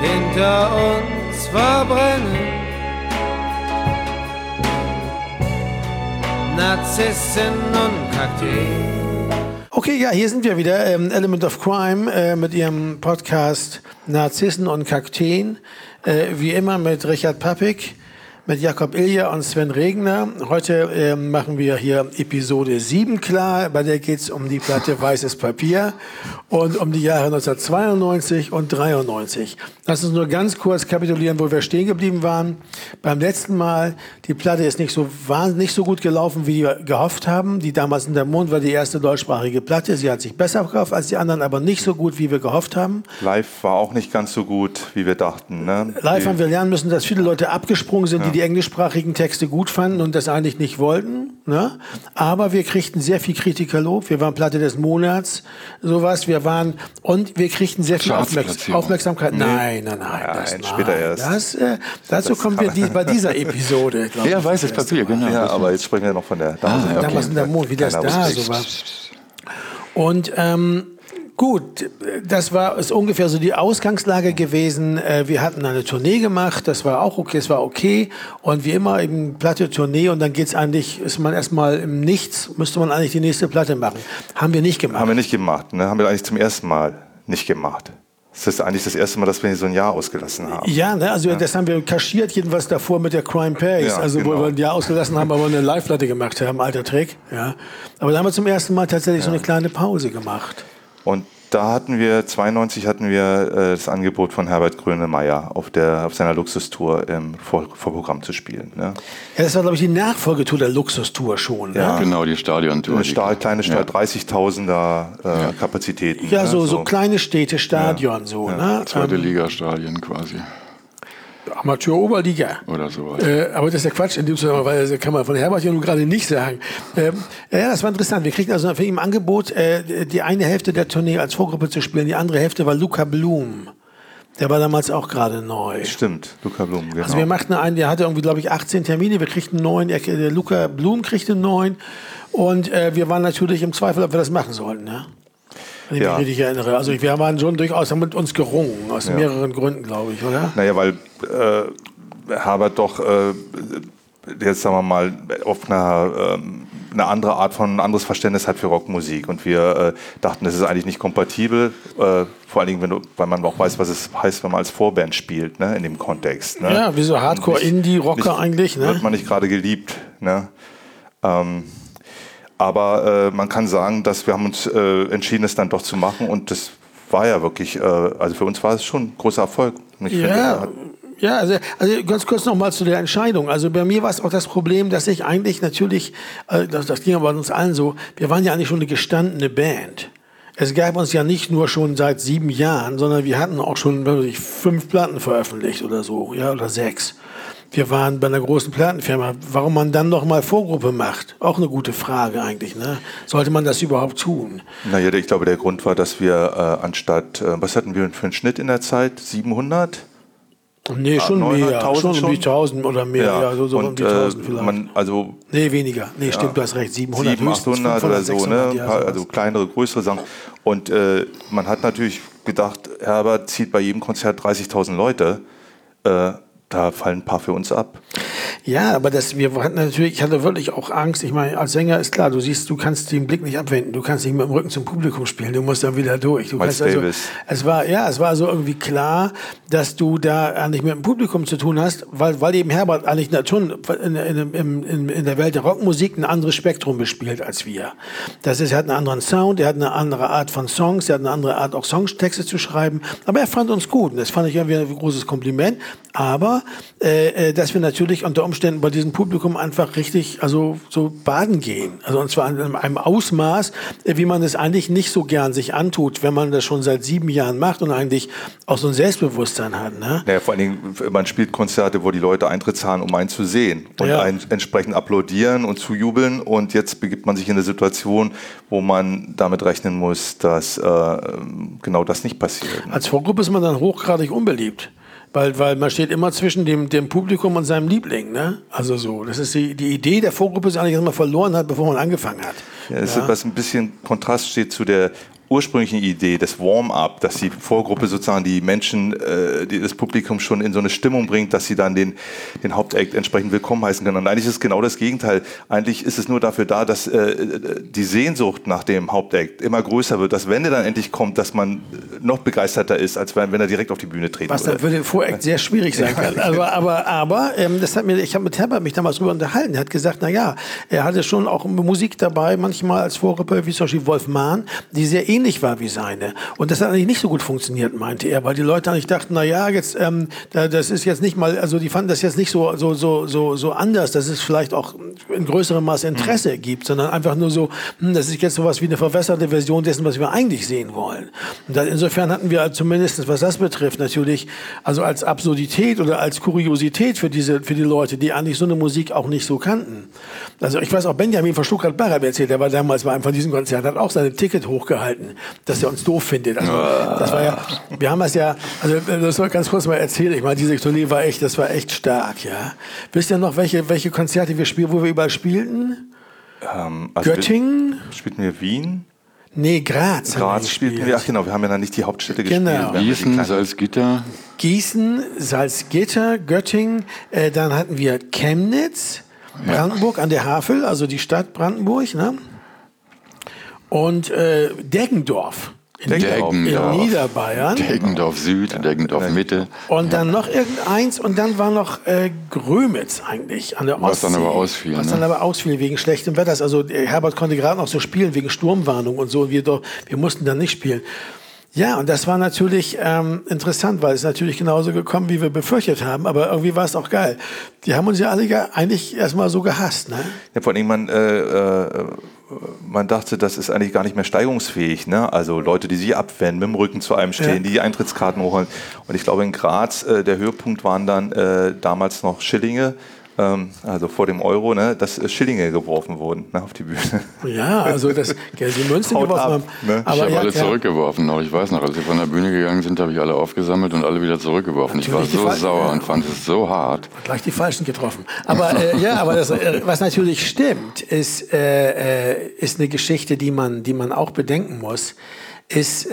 hinter uns verbrennen. Narzissen und Kakteen. Okay, ja, hier sind wir wieder, Element of Crime mit ihrem Podcast Narzissen und Kakteen. Wie immer mit Richard Pappig, mit Jakob Ilja und Sven Regner. Heute machen wir hier Episode 7 klar, bei der geht es um die Platte Weißes Papier und um die Jahre 1992 und 93. Lass uns nur ganz kurz kapitulieren, wo wir stehen geblieben waren. Beim letzten Mal, die Platte ist nicht so gut gelaufen, wie wir gehofft haben. Die Damals in der Mond war die erste deutschsprachige Platte. Sie hat sich besser verkauft als die anderen, aber nicht so gut, wie wir gehofft haben. Live war auch nicht ganz so gut, wie wir dachten. Ne? Live haben wir lernen müssen, dass viele Leute abgesprungen sind, die englischsprachigen Texte gut fanden und das eigentlich nicht wollten. Ne? Aber wir kriegten sehr viel Kritikerlob. Wir waren Platte des Monats, sowas. Wir kriegten sehr viel Aufmerksamkeit. Nein. Später erst. Dazu kommen wir bei dieser Episode. Ja, Weißes Papier, genau. Ja, aber jetzt sprechen wir noch von der Damals in der Mond, wie das da so war. Und gut, das ist ungefähr so die Ausgangslage gewesen. Wir hatten eine Tournee gemacht, das war auch okay, es war okay. Und wie immer eben Platte, Tournee und dann ist man erstmal im Nichts, müsste man eigentlich die nächste Platte machen. Haben wir nicht gemacht. Haben wir nicht gemacht, ne? Haben wir eigentlich zum ersten Mal nicht gemacht. Das ist eigentlich das erste Mal, dass wir so ein Jahr ausgelassen haben. Ja, ne? Also das haben wir kaschiert, jedenfalls davor mit der Crime Pays. Ja, also wo wir ein Jahr ausgelassen haben, aber eine Live-Platte gemacht haben, alter Trick. Ja. Aber da haben wir zum ersten Mal tatsächlich so eine kleine Pause gemacht. Und da 92 hatten wir das Angebot von Herbert Grönemeyer auf seiner Luxustour im Vorprogramm zu spielen. Ne? Ja, das war, glaube ich, die Nachfolgetour der Luxustour schon. Ja, ne? Genau, die Stadiontour. Eine kleine Stadt, 30.000er Kapazitäten. Ja, so kleine Städte, Stadion, so. Ne? Zweite Liga-Stadien quasi. Amateur-Oberliga. Oder sowas. Aber das ist ja Quatsch in dem Zusammenhang, weil das kann man von Herbert ja nun gerade nicht sagen. Ja, das war interessant. Wir kriegten also von ihm ein Angebot, die eine Hälfte der Tournee als Vorgruppe zu spielen, die andere Hälfte war Luca Blum. Der war damals auch gerade neu. Stimmt, Luca Blum, genau. Also wir machten der hatte irgendwie, glaube ich, 18 Termine, wir kriegten 9, der Luca Blum kriegte 9 und wir waren natürlich im Zweifel, ob wir das machen sollten, ne? Wenn ich mich richtig erinnere. Also wir waren schon durchaus, haben mit uns gerungen, aus mehreren Gründen, glaube ich, oder? Naja, weil Herbert doch jetzt, sagen wir mal, auf eine andere Art von, ein anderes Verständnis hat für Rockmusik. Und wir dachten, das ist eigentlich nicht kompatibel, vor allen Dingen, weil man auch weiß, was es heißt, wenn man als Vorband spielt, ne, in dem Kontext. Ne? Ja, wie so Hardcore-Indie-Rocker eigentlich. Ne? Wird man nicht gerade geliebt. Ne? Aber man kann sagen, dass wir haben uns entschieden, es dann doch zu machen und das war ja wirklich, also für uns war es schon ein großer Erfolg. Also ganz kurz nochmal zu der Entscheidung. Also bei mir war es auch das Problem, dass ich eigentlich natürlich, das ging aber uns allen so, wir waren ja eigentlich schon eine gestandene Band. Es gab uns ja nicht nur schon seit 7 Jahren, sondern wir hatten auch schon 5 Platten veröffentlicht oder so, ja, oder 6. Wir waren bei einer großen Plattenfirma. Warum man dann noch mal Vorgruppe macht? Auch eine gute Frage eigentlich. Ne? Sollte man das überhaupt tun? Naja, ich glaube, der Grund war, dass wir anstatt, was hatten wir für einen Schnitt in der Zeit? 700? Nee, schon mehr. Schon um die 1000 oder mehr. Ja, so um die 1000 vielleicht. Nee, weniger. Nee, stimmt, du hast recht. 700, 800 oder so. 600, ne? Also kleinere, größere Sachen. Und man hat natürlich gedacht, Herbert zieht bei jedem Konzert 30.000 Leute. Da fallen ein paar für uns ab. Ja, aber ich hatte wirklich auch Angst. Ich meine, als Sänger ist klar, du kannst den Blick nicht abwenden. Du kannst nicht mit dem Rücken zum Publikum spielen. Du musst dann wieder durch. Es war so irgendwie klar, dass du da nicht mit dem Publikum zu tun hast, weil eben Herbert eigentlich schon in der Welt der Rockmusik ein anderes Spektrum bespielt als wir. Er hat einen anderen Sound, er hat eine andere Art von Songs, er hat eine andere Art, auch Songtexte zu schreiben. Aber er fand uns gut. Und das fand ich irgendwie ein großes Kompliment. Aber dass wir natürlich unter Umständen bei diesem Publikum einfach richtig, so baden gehen. Also und zwar in einem Ausmaß, wie man es eigentlich nicht so gern sich antut, wenn man das schon seit 7 Jahren macht und eigentlich auch so ein Selbstbewusstsein hat. Ne? Naja, vor allen Dingen, man spielt Konzerte, wo die Leute Eintritt zahlen, um einen zu sehen und einen entsprechend applaudieren und zujubeln. Und jetzt begibt man sich in eine Situation, wo man damit rechnen muss, dass genau das nicht passiert. Ne? Als Vorgruppe ist man dann hochgradig unbeliebt. Weil man steht immer zwischen dem Publikum und seinem Liebling, ne? Also so, das ist die Idee der Vorgruppe ist eigentlich, dass man verloren hat, bevor man angefangen hat. Ja, das ist, was ein bisschen Kontrast steht zu der ursprünglichen Idee des Warm-up, dass die Vorgruppe sozusagen die Menschen, das Publikum schon in so eine Stimmung bringt, dass sie dann den Hauptakt entsprechend willkommen heißen können. Und eigentlich ist es genau das Gegenteil. Eigentlich ist es nur dafür da, dass die Sehnsucht nach dem Hauptakt immer größer wird, dass wenn er dann endlich kommt, dass man noch begeisterter ist, als wenn er direkt auf die Bühne treten würde. Was dann für den Vorakt sehr schwierig sein kann. Aber ich habe mit Herbert mich damals drüber unterhalten. Er hat gesagt, naja, er hatte schon auch Musik dabei, manchmal als Vorgruppe, wie zum Beispiel Wolf Mahn, die sehr ähnlich war wie seine. Und das hat eigentlich nicht so gut funktioniert, meinte er, weil die Leute eigentlich dachten, naja, jetzt, das ist jetzt nicht mal, also die fanden das jetzt nicht so anders, dass es vielleicht auch in größerem Maße Interesse gibt, sondern einfach nur so, das ist jetzt sowas wie eine verwässerte Version dessen, was wir eigentlich sehen wollen. Und insofern hatten wir zumindest, was das betrifft, natürlich, also als Absurdität oder als Kuriosität für die Leute, die eigentlich so eine Musik auch nicht so kannten. Also ich weiß auch, Benjamin von Stuttgart-Barre erzählt, der war damals bei einem von diesen Konzerten, hat auch sein Ticket hochgehalten, dass er uns doof findet. Also, das war ja, wir haben das ja, also das soll ich ganz kurz mal erzählen. Ich meine, diese Tournee war echt stark, ja. Wisst ihr noch, welche Konzerte wir spielen, wo wir überall spielten? Göttingen? Spielten wir Wien? Nee, Graz. Graz spielten wir, ach genau, wir haben ja dann nicht die Hauptstädte gespielt. Gießen, Salzgitter. Gießen, Salzgitter, Göttingen, dann hatten wir Chemnitz, Brandenburg an der Havel, also die Stadt Brandenburg, ne? Und Deggendorf. In Niederbayern. Deggendorf Süd, Deggendorf Mitte. Und dann noch irgendeins und dann war noch Grömitz eigentlich an der Ostsee. Was dann aber ausfiel wegen schlechtem Wetter. Also Herbert konnte gerade noch so spielen wegen Sturmwarnung und so. Wir mussten dann nicht spielen. Ja, und das war natürlich interessant, weil es natürlich genauso gekommen, wie wir befürchtet haben. Aber irgendwie war es auch geil. Die haben uns ja alle eigentlich erstmal so gehasst, ne? Ja, vor allem man dachte, das ist eigentlich gar nicht mehr steigerungsfähig. Ne? Also Leute, die sich abwenden, mit dem Rücken zu einem stehen, die Eintrittskarten hochholen. Und ich glaube, in Graz, der Höhepunkt waren dann damals noch Schillinge, also vor dem Euro, ne, dass Schillinge geworfen wurden, ne, auf die Bühne. Ja, also das Geld die Münzen geworfen haben. Ne? Aber ich habe alle zurückgeworfen noch. Ich weiß noch, als wir von der Bühne gegangen sind, habe ich alle aufgesammelt und alle wieder zurückgeworfen. Natürlich, ich war so sauer und fand es so hart. Gleich die Falschen getroffen. Aber aber das, was natürlich stimmt, ist eine Geschichte, die man auch bedenken muss, ist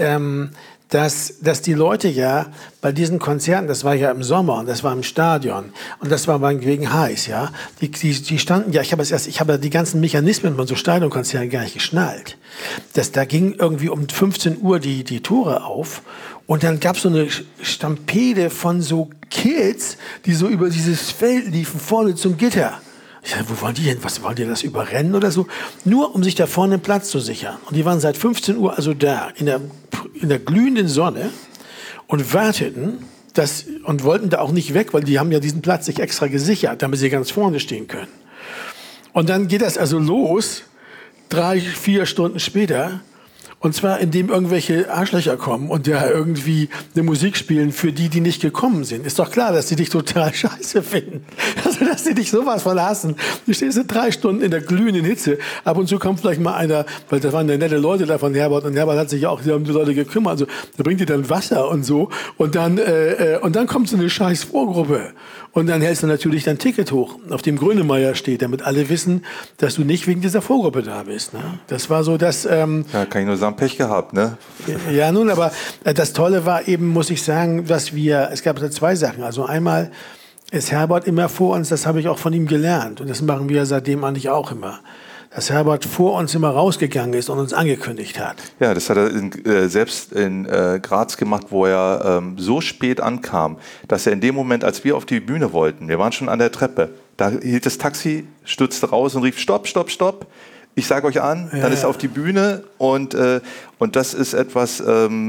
dass die Leute ja bei diesen Konzerten, das war ja im Sommer und das war im Stadion und das war wegen heiß, ja, die standen ja, ich habe die ganzen Mechanismen von so Stadionkonzerten gar nicht geschnallt. Da ging irgendwie um 15 Uhr die Tore auf und dann gab es so eine Stampede von so Kids, die so über dieses Feld liefen, vorne zum Gitter. Ich dachte, wo wollen die hin? Was wollen die das überrennen oder so? Nur um sich da vorne einen Platz zu sichern. Und die waren seit 15 Uhr also da, in der glühenden Sonne und warteten und wollten da auch nicht weg, weil die haben ja diesen Platz sich extra gesichert, damit sie ganz vorne stehen können. Und dann geht das also los, 3-4 Stunden später. Und zwar, indem irgendwelche Arschlöcher kommen und ja irgendwie eine Musik spielen für die nicht gekommen sind. Ist doch klar, dass die dich total scheiße finden. Also, dass die dich sowas verlassen. Du stehst 3 Stunden in der glühenden Hitze. Ab und zu kommt vielleicht mal einer, weil das waren ja nette Leute da von Herbert. Und Herbert hat sich ja auch um die Leute gekümmert. Also, da bringt dir dann Wasser und so. Und dann kommt so eine scheiß Vorgruppe. Und dann hältst du natürlich dein Ticket hoch, auf dem Grönemeyer steht, damit alle wissen, dass du nicht wegen dieser Vorgruppe da bist. Ne? Das war so das... ja, kann ich nur sagen, Pech gehabt, ne? Ja, nun, aber das Tolle war eben, muss ich sagen, es gab 2 Sachen. Also einmal ist Herbert immer vor uns, das habe ich auch von ihm gelernt. Und das machen wir seitdem eigentlich auch immer. Dass Herbert vor uns immer rausgegangen ist und uns angekündigt hat. Ja, das hat er selbst in Graz gemacht, wo er so spät ankam, dass er in dem Moment, als wir auf die Bühne wollten, wir waren schon an der Treppe, da hielt das Taxi, stürzte raus und rief, stopp, stopp, stopp. Ich sage euch an, dann ist er auf die Bühne und das ist etwas,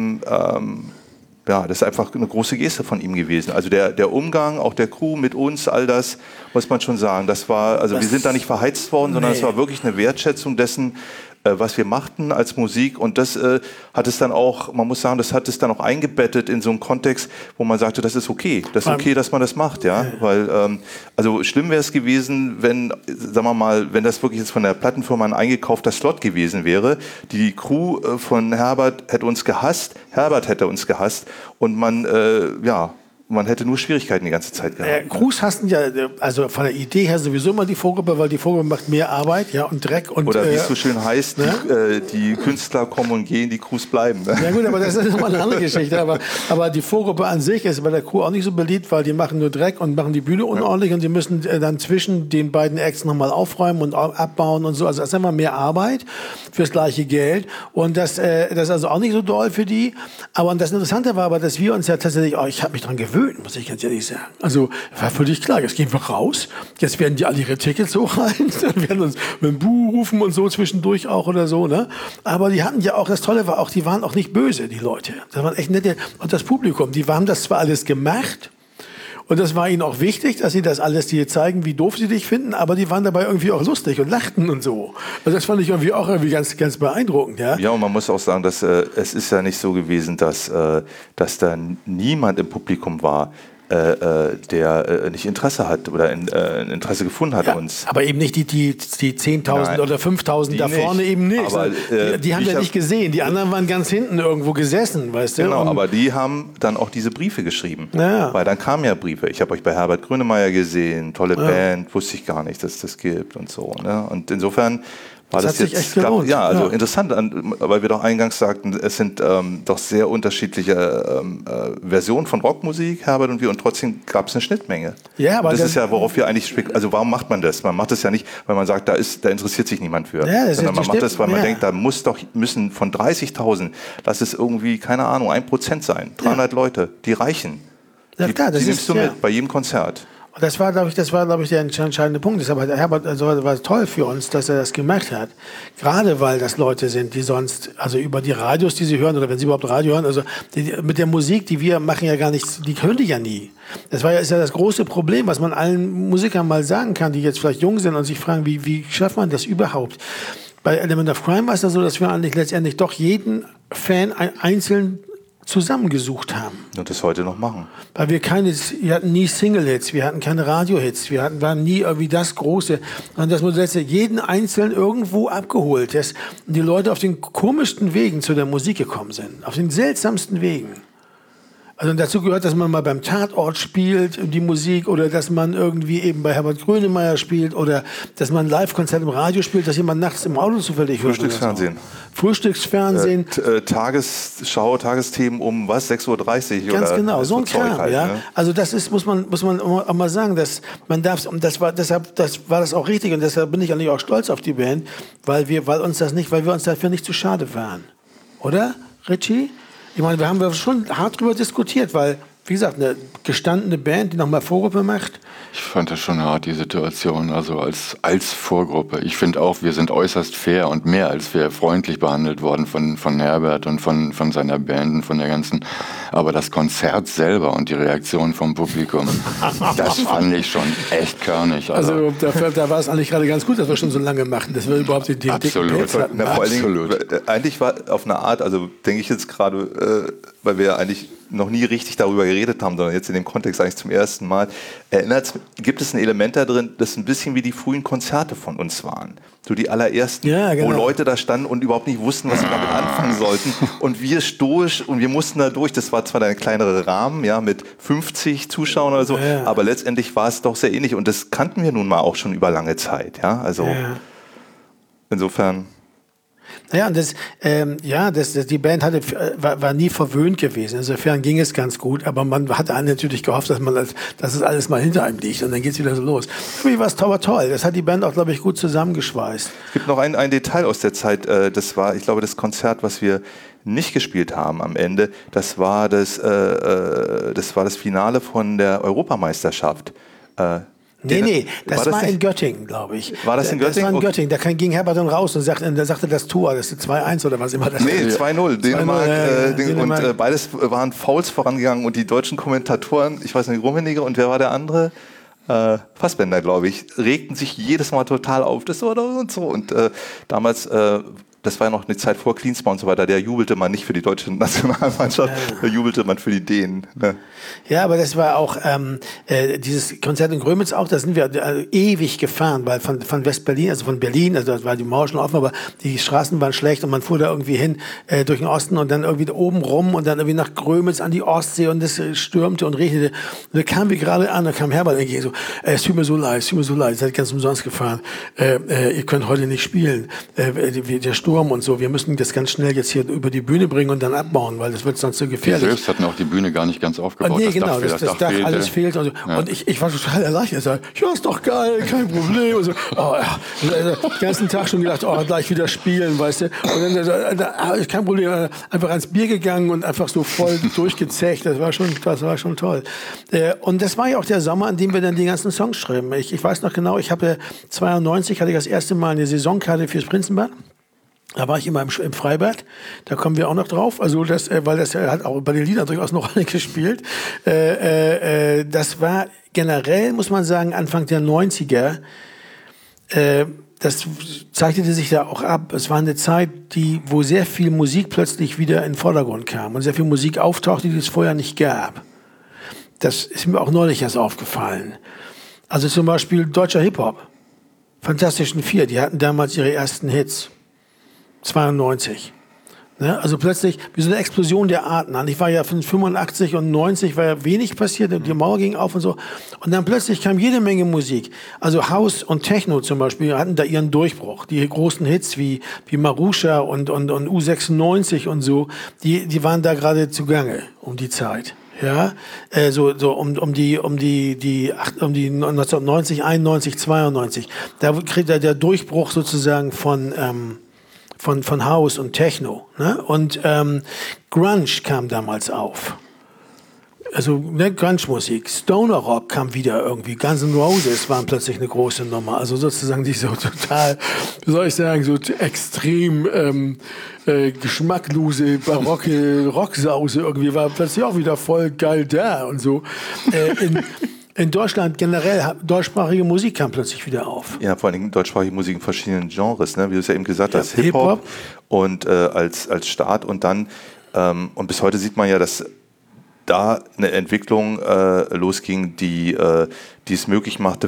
das ist einfach eine große Geste von ihm gewesen. Also der Umgang, auch der Crew mit uns, all das, muss man schon sagen. Das war, also wir sind da nicht verheizt worden, sondern es war wirklich eine Wertschätzung dessen, was wir machten als Musik. Und das hat es dann auch, man muss sagen, das hat es dann auch eingebettet in so einen Kontext, wo man sagte, das ist okay. Das ist okay, dass man das macht, ja. Weil, also schlimm wäre es gewesen, wenn, sagen wir mal, wenn das wirklich jetzt von der Plattenfirma ein eingekaufter Slot gewesen wäre. Die Crew von Herbert hätte uns gehasst, Herbert hätte uns gehasst und man, man hätte nur Schwierigkeiten die ganze Zeit gehabt. Crews hasten ja, also von der Idee her sowieso immer die Vorgruppe, weil die Vorgruppe macht mehr Arbeit, ja, und Dreck und... Oder wie es so schön heißt, ne? Die Künstler kommen und gehen, die Crews bleiben. Ne? Ja gut, aber das ist nochmal eine andere Geschichte. Aber die Vorgruppe an sich ist bei der Crew auch nicht so beliebt, weil die machen nur Dreck und machen die Bühne unordentlich und sie müssen dann zwischen den beiden Acts nochmal aufräumen und abbauen und so. Also das ist immer mehr Arbeit fürs gleiche Geld und das ist also auch nicht so doll für die. Aber das Interessante war aber, dass wir uns ja tatsächlich, ich habe mich daran gewöhnt, muss ich ganz ehrlich sagen. Also war völlig klar, jetzt gehen wir raus, jetzt werden die alle ihre Tickets hochhalten, dann werden uns mit dem Buh rufen und so zwischendurch auch oder so. Ne? Aber die hatten ja auch, das Tolle war auch, die waren auch nicht böse, die Leute. Das waren echt nette. Und das Publikum, die haben das zwar alles gemacht, und das war ihnen auch wichtig, dass sie das alles dir zeigen, wie doof sie dich finden, aber die waren dabei irgendwie auch lustig und lachten und so. Also das fand ich irgendwie auch ganz, ganz beeindruckend. Ja, und man muss auch sagen, dass es ist ja nicht so gewesen, dass da niemand im Publikum war, der nicht Interesse hat oder ein Interesse gefunden hat uns. Aber eben nicht die 10.000 oder 5.000 da vorne eben nicht. Aber, die haben wir nicht gesehen. Die anderen waren ganz hinten irgendwo gesessen, weißt du. Genau, aber die haben dann auch diese Briefe geschrieben. Ja. Weil dann kamen ja Briefe. Ich habe euch bei Herbert Grönemeyer gesehen, tolle Band, wusste ich gar nicht, dass es das gibt und so. Ne? Und insofern war das hat sich echt gelohnt. Interessant, weil wir doch eingangs sagten, es sind doch sehr unterschiedliche Versionen von Rockmusik, Herbert und wir, und trotzdem gab es eine Schnittmenge. Ja, aber das ist ja, worauf wir eigentlich also warum macht man das? Man macht das ja nicht, weil man sagt, da interessiert sich niemand für. Ja, sondern man macht das, weil man denkt, da müssen von 30.000, lass es irgendwie, keine Ahnung, 1% sein. 300 Leute, die reichen. Ja, klar, die nimmst du mit bei jedem Konzert. Das war, glaube ich, der entscheidende Punkt. Deshalb hat Herbert, also war toll für uns, dass er das gemacht hat. Gerade weil das Leute sind, die sonst, also über die Radios, die sie hören, oder wenn sie überhaupt Radio hören, also mit der Musik, die wir machen, ja gar nichts, die hören die ja nie. Ist ja das große Problem, was man allen Musikern mal sagen kann, die jetzt vielleicht jung sind und sich fragen, wie schafft man das überhaupt? Bei Element of Crime war es ja so, dass wir eigentlich letztendlich doch jeden Fan einzeln zusammengesucht haben. Und das heute noch machen. Weil wir hatten nie Single-Hits, wir hatten keine Radio-Hits, waren nie irgendwie das Große. Und das wurde jeden Einzelnen irgendwo abgeholt, dass die Leute auf den komischsten Wegen zu der Musik gekommen sind. Auf den seltsamsten Wegen. Also dazu gehört, dass man mal beim Tatort spielt, die Musik, oder dass man irgendwie eben bei Herbert Grönemeyer spielt, oder dass man ein Live-Konzert im Radio spielt, dass jemand nachts im Auto zufällig hört. Frühstücksfernsehen. Frühstücksfernsehen. Tagesschau, Tagesthemen um 6:30 Uhr. Ganz oder genau, so ein Kram. Halt, ja. Ne? Also das ist, muss man auch mal sagen, dass man darf, und deshalb war das auch richtig, und deshalb bin ich eigentlich auch stolz auf die Band, weil wir uns dafür nicht zu schade waren. Oder, Richie? Ich meine, wir haben schon hart drüber diskutiert, weil, wie gesagt, eine gestandene Band, die nochmal Vorgruppe macht. Ich fand das schon hart, die Situation, also als Vorgruppe. Ich finde auch, wir sind äußerst fair und mehr als fair freundlich behandelt worden von Herbert und von seiner Band und von der ganzen. Aber das Konzert selber und die Reaktion vom Publikum, das fand ich schon echt körnig. Also da war es eigentlich gerade ganz gut, dass wir schon so lange machen, dass wir überhaupt den dicken Pelz hatten. Na, vor allen Dingen, eigentlich war auf eine Art, also denke ich jetzt gerade, weil wir ja eigentlich noch nie richtig darüber geredet haben, sondern jetzt in dem Kontext eigentlich zum ersten Mal. Gibt es ein Element da drin, das ein bisschen wie die frühen Konzerte von uns waren? So die allerersten, ja, genau. Wo Leute da standen und überhaupt nicht wussten, was sie damit anfangen sollten. Und wir stoisch, und wir mussten da durch. Das war zwar ein kleinerer Rahmen, ja, mit 50 Zuschauern oder so, aber letztendlich war es doch sehr ähnlich. Und das kannten wir nun mal auch schon über lange Zeit. Ja, also insofern... Ja, und die Band war nie verwöhnt gewesen. Insofern ging es ganz gut, aber man hatte natürlich gehofft, dass es alles mal hinter einem liegt und dann geht es wieder so los. Für mich war es toll. Das hat die Band auch, glaube ich, gut zusammengeschweißt. Es gibt noch ein Detail aus der Zeit, das war, ich glaube, das Konzert, was wir nicht gespielt haben am Ende, das war das Finale von der Europameisterschaft. Nee, das war in Göttingen, glaube ich. War das in Göttingen? Das war in Göttingen. Da ging Herbert dann raus und sagte das Tor, das ist 2-1 oder was immer das ist. Nee, 2-0, Dänemark. Und beides waren Fouls vorangegangen und die deutschen Kommentatoren, ich weiß nicht, Rummenigge und wer war der andere? Fassbender, glaube ich, regten sich jedes Mal total auf. Das war doch und so. Und damals das war ja noch eine Zeit vor Klinsmann und so weiter, der jubelte man nicht für die deutsche Nationalmannschaft, da jubelte man für die Dänen. Ne? Ja, aber das war auch dieses Konzert in Grömitz auch, da sind wir ewig gefahren, weil von West-Berlin, also von Berlin, also da war die Mauer schon offen, aber die Straßen waren schlecht und man fuhr da irgendwie hin durch den Osten und dann irgendwie oben rum und dann irgendwie nach Grömitz an die Ostsee und es stürmte und regnete. Und da kamen wir gerade an, da kam Herbert entgegen so, es tut mir so leid, ihr seid ganz umsonst gefahren, ihr könnt heute nicht spielen, der Sturm und so, wir müssen das ganz schnell jetzt hier über die Bühne bringen und dann abbauen, weil das wird sonst so gefährlich. Wir selbst hatten auch die Bühne gar nicht ganz aufgebaut. Nee, genau, das Dach alles fehlt. Und, so. Ja. Und ich war total erleichtert. Ich sagte, ja, ist doch geil, kein Problem. Und so, oh, ja. Den ganzen Tag schon gedacht, oh, gleich wieder spielen, weißt du. Und dann, kein Problem, einfach ans Bier gegangen und einfach so voll durchgezecht. Das war schon toll. Und das war ja auch der Sommer, an dem wir dann die ganzen Songs schreiben. Ich weiß noch genau, ich habe 92 hatte ich das erste Mal eine Saisonkarte fürs Prinzenbad. Da war ich immer im Freibad, da kommen wir auch noch drauf, also weil das hat auch bei den Liedern durchaus eine Rolle gespielt. Das war generell, muss man sagen, Anfang der 90er, das zeichnete sich da auch ab. Es war eine Zeit, wo sehr viel Musik plötzlich wieder in den Vordergrund kam und sehr viel Musik auftauchte, die es vorher nicht gab. Das ist mir auch neulich erst aufgefallen. Also zum Beispiel deutscher Hip-Hop, Fantastischen Vier, die hatten damals ihre ersten Hits. 92. Ne? Also plötzlich, wie so eine Explosion der Arten. Ich war ja von 85 und 90 war ja wenig passiert, die Mauer ging auf und so. Und dann plötzlich kam jede Menge Musik. Also House und Techno zum Beispiel hatten da ihren Durchbruch. Die großen Hits wie Marusha und U96 und so, die waren da gerade zugange um die Zeit. Ja, so um die 1990, 91, 92. Da kriegt der Durchbruch sozusagen von House und Techno. Ne? Und Grunge kam damals auf. Also Grunge-Musik. Stoner Rock kam wieder irgendwie. Guns N' Roses waren plötzlich eine große Nummer. Also sozusagen die so total, wie soll ich sagen, so extrem geschmacklose, barocke Rocksause irgendwie war plötzlich auch wieder voll geil da und so. In Deutschland generell, deutschsprachige Musik kam plötzlich wieder auf. Ja, vor allem deutschsprachige Musik in verschiedenen Genres, ne? Wie du es ja eben gesagt hast, Hip-Hop und als Start und dann, und bis heute sieht man ja, dass da eine Entwicklung losging, die es möglich machte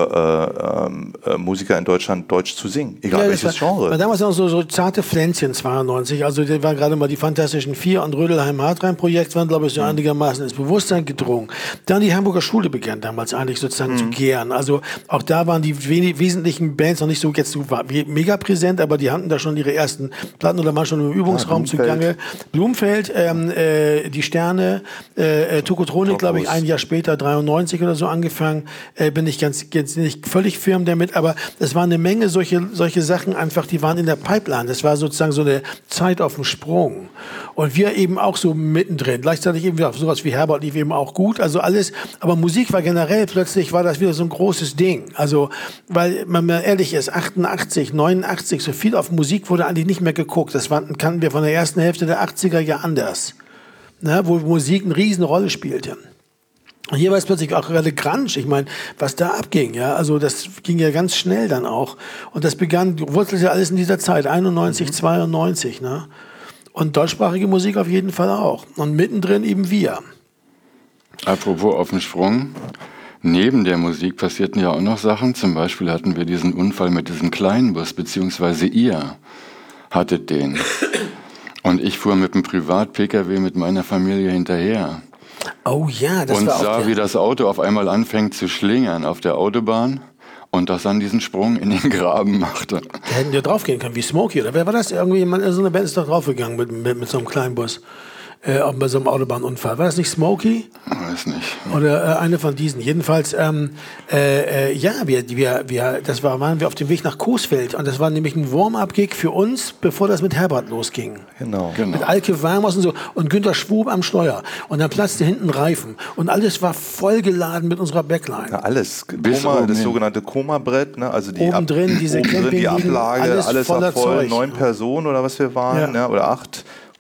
für Musiker in Deutschland Deutsch zu singen, egal welches Genre. War damals noch so zarte Pflänzchen 92, also da waren gerade mal die Fantastischen Vier und Rödelheim-Hartrein-Projekt waren, glaube ich, so einigermaßen ins Bewusstsein gedrungen. Dann die Hamburger Schule begann damals eigentlich sozusagen zu gären. Also auch da waren die wesentlichen Bands noch nicht so jetzt so mega präsent, aber die hatten da schon ihre ersten Platten oder waren schon im Übungsraum zugange. Blumenfeld, die Sterne, Tokotronik, glaube ich, ein Jahr später, 93 oder so angefangen. Bin ich jetzt nicht völlig firm damit, aber es waren eine Menge solche Sachen einfach, die waren in der Pipeline. Das war sozusagen so eine Zeit auf dem Sprung. Und wir eben auch so mittendrin. Gleichzeitig eben sowas wie Herbert lief eben auch gut, also alles. Aber Musik war generell, plötzlich war das wieder so ein großes Ding. Also, weil man mal ehrlich ist, 88, 89, so viel auf Musik wurde eigentlich nicht mehr geguckt. Das kannten wir von der ersten Hälfte der 80er ja anders. Ne, wo Musik eine riesen Rolle spielte. Und hier war es plötzlich auch gerade Grunge. Ich meine, was da abging, ja, also das ging ja ganz schnell dann auch. Und das wurzelte alles in dieser Zeit, 91, 92, ne? Und deutschsprachige Musik auf jeden Fall auch. Und mittendrin eben wir. Apropos auf den Sprung. Neben der Musik passierten ja auch noch Sachen. Zum Beispiel hatten wir diesen Unfall mit diesem Kleinbus, beziehungsweise ihr hattet den. Und ich fuhr mit einem Privat-Pkw mit meiner Familie hinterher. Oh ja, das und war auch sah, wie das Auto auf einmal anfängt zu schlingern auf der Autobahn und das dann diesen Sprung in den Graben machte. Da hätten wir draufgehen können, wie Smokey, oder wer war das? Irgendwie so eine Band ist doch draufgegangen mit so einem kleinen Bus. Bei so einem Autobahnunfall. War das nicht Smokey? Weiß nicht. Oder eine von diesen. Jedenfalls, ja, waren wir auf dem Weg nach Coesfeld. Und das war nämlich ein Warm-up-Gig für uns, bevor das mit Herbert losging. Genau. Mit Alke Warmers und so. Und Günter Schwob am Steuer. Und dann platzte hinten ein Reifen. Und alles war vollgeladen mit unserer Backline. Ja, alles. Das sogenannte Koma-Brett, ne? Also die oben drin, diese die Ablage, alles voller war voll. Zeug. 9 Personen oder was wir waren, ja. Oder 8.